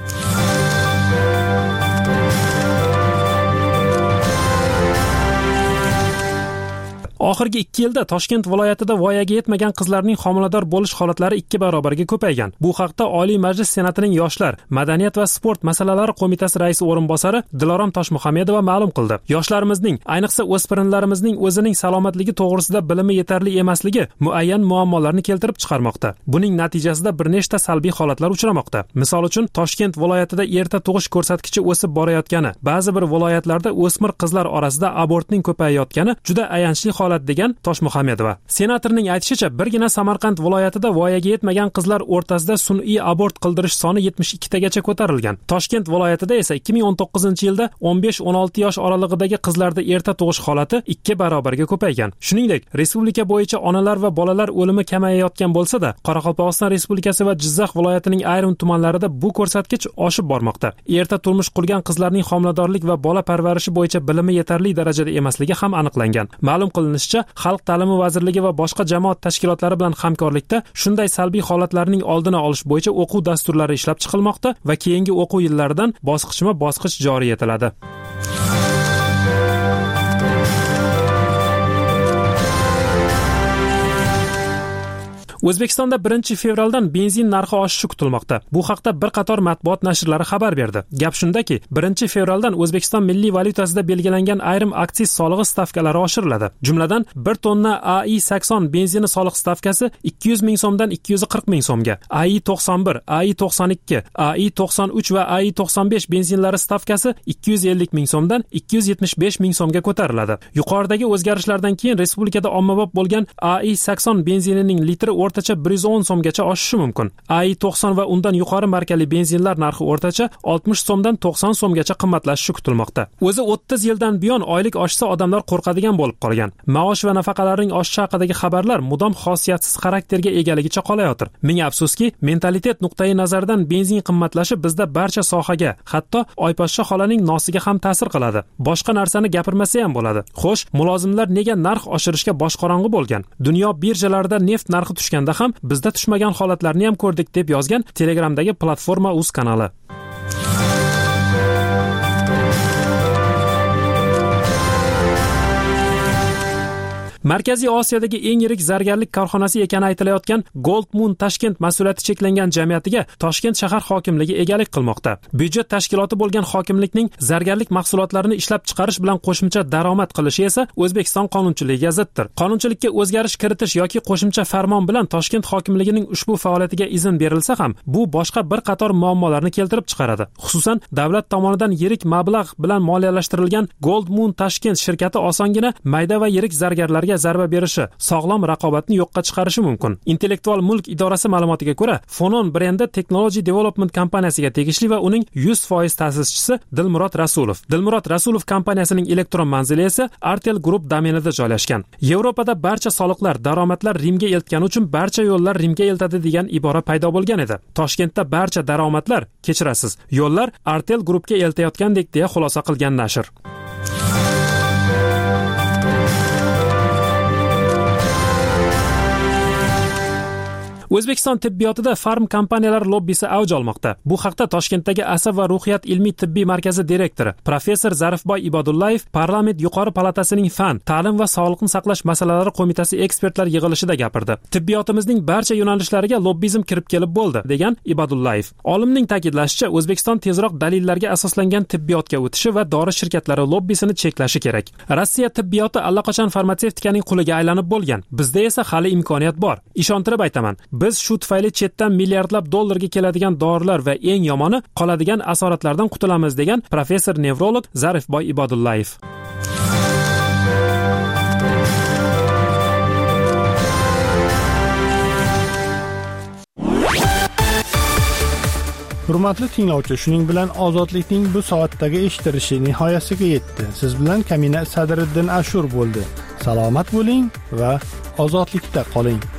Oxirgi ikki yilda Toshkent viloyatida voyaga yetmagan qizlarning homilador bo'lish holatlari ikki barobarga ko'paygan. Bu haqda Oliy Majlis Senatining Yoshlar, Madaniyat va sport masalalari qo'mitasi raisi o'rinbosari Dilorom Toshmuhamedova ma'lum qildi. Yoshlarimizning, ayniqsa o'spirinlarimizning o'zining salomatligi to'g'risida bilimi yetarli emasligi muayyan muammolarni keltirib chiqarmoqda. Buning natijasida bir nechta salbiy holatlar uchramoqda. Misol uchun, Toshkent viloyatida erta tug'ish ko'rsatkichi o'sib borayotgani, ba'zi bir viloyatlarda o'smir qizlar orasida abortning ko'payayotgani juda ayanchli holat degan Toshmuhamedova. Senatorning aytishicha, birgina Samarqand viloyatida voyaga yetmagan qizlar o'rtasida sun'iy abort qildirish soni yetmish ikki tagacha ko'tarilgan. Toshkent viloyatida esa ikki ming o'n to'qqizinchi yilda o'n besh o'n olti yosh oralig'idagi qizlarda erta tug'ish holati ikki barobarga ko'paygan. Shuningdek, respublika bo'yicha onalar va bolalar o'limi kamayayotgan bo'lsa-da, Qoraqalpog'iston Respublikasi va Jizzax viloyatining ayrim tumanlarida bu ko'rsatkich oshib bormoqda. Erta turmush qurgan qizlarning homiladorlik va bola parvarishi bo'yicha bilimi yetarli darajada emasligi ham aniqlangan. Ma'lum qilinishicha, Xalq ta'limi vazirligi va boshqa jamoat tashkilotlari bilan hamkorlikda shunday salbiy holatlarning oldini olish bo'yicha o'quv dasturlari ishlab chiqilmoqda va keyingi o'quv yillaridan bosqichma-bosqich joriy etiladi. O'zbekistonda birinchi fevraldan benzin narxi oshishi kutilmoqda. Bu haqda bir qator matbuot nashrlari xabar berdi. Gap shundaki, birinchi fevraldan O'zbekiston milliy valyutasida belgilangan ayrim aksiz solig'i stavkalari oshiriladi. Jumladan, bir tonna A I sakson benzini soliq stavkasi ikki yuz ming so'mdan ikki yuz qirq ming so'mga, A I to'qson bir, A I to'qson ikki, A I to'qson uch va A I to'qson besh benzinlari stavkasi ikki yuz ellik ming so'mdan ikki yuz yetmish besh ming so'mga ko'tariladi. Yuqoridagi o'zgarishlardan keyin respublikada ommabop bo'lgan A I sakson benzinining litri o'rtacha bir yuz o'n so'mgacha oshishi mumkin. A I to'qson va undan yuqori markali benzinlar narxi o'rtacha oltmish so'mdan to'qson so'mgacha qimmatlashishi kutilmoqda. O'zi o'ttiz yildan buyon oylik oshsa odamlar qo'rqadigan bo'lib qolgan. Maosh va nafaqalarning oshishi haqidagi xabarlar mudom xosiyatsiz xarakterga egaligicha qolayotir. Ming afsuski, mentalitet nuqtai nazaridan benzin qimmatlashi bizda barcha sohaga, hatto Oyposhsha xolaning nosiga ham ta'sir qiladi. Boshqa narsani gapirmasa ham bo'ladi. Xo'sh, mulozimlar nega narx oshirishga boshqorong'i bo'lgan? Dunyo birjalarida neft narxi tushganda ham bizda tushmagan holatlarni ham ko'rdik, deb yozgan Telegramdagi platforma uz kanali. Markaziy Osiyodagi eng yirik zargarlik korxonasi ekani aytilayotgan Gold Moon Tashkent mas'uliyati cheklangan jamiyatiga Toshkent shahar hokimligi egalik qilmoqda. Byudjet tashkiloti bo'lgan hokimlikning zargarlik mahsulotlarini ishlab chiqarish bilan qo'shimcha daromad qilishi esa O'zbekiston qonunchiligiga ziddir. Qonunchilikka o'zgarish kiritish yoki qo'shimcha farmon bilan Toshkent hokimligining ushbu faoliyatiga izn berilsa ham, bu boshqa bir qator muammolarni keltirib chiqaradi. Xususan, davlat tomonidan yirik mablag' bilan moliyalashtirilgan Gold Moon Tashkent shirkati osongina mayda va yirik zargarlarga zarba berishi, sog'lom raqobatni yo'qqa chiqarishi mumkin. Intellektual mulk idorasi ma'lumotiga ko'ra, Fonon brendi Technology Development kompaniyasiga tegishli va uning yuz foiz ta'sischisi Dilmurod Rasulov. Dilmurod Rasulov kompaniyasining elektron manzili esa Artel Group domenida joylashgan. Yevropada barcha soliqlar, daromadlar Rimga eltgani uchun barcha yo'llar Rimga eltadi degan ibora paydo bo'lgan edi. Toshkentda barcha daromadlar, kechirasiz, yo'llar Artel Groupga eltayotgandek deya xulosa qilgan nashr. O'zbekiston tibbiyotida farm kompaniyalar lobbisi avj olmoqda. Bu haqda Toshkentdagi Asab va ruhiyat ilmiy tibbiy markazi direktori professor Zarifboy Ibodullayev Parlament yuqori palatasining fan, ta'lim va sog'liqni saqlash masalalari qo'mitasi ekspertlar yig'ilishida gapirdi. Tibbiyotimizning barcha yo'nalishlariga lobbizm kirib kelib bo'ldi, degan Ibodullayev. Olimning ta'kidlashicha, O'zbekiston tezroq dalillarga asoslangan tibbiyotga o'tishi va dori shirkatlari lobbisini cheklashi kerak. Rossiya tibbiyoti allaqachon farmatsevtikaning quliga aylanib bo'lgan. Bizda esa hali imkoniyat bor. Ishontirib aytaman. Biz shu tufayli chetdan milliardlab dollarga keladigan dorilar va eng yomoni qoladigan asoratlardan qutulamiz, degan professor nevrolog Zarifboy Ibodullayev. Hurmatli tinglovchi, shuning bilan ozodlikning bu soatdagi eshitilishi nihoyasiga yetdi. Siz bilan Kamina Sadriddin Ashur bo'ldi. Salomat bo'ling va ozodlikda qoling.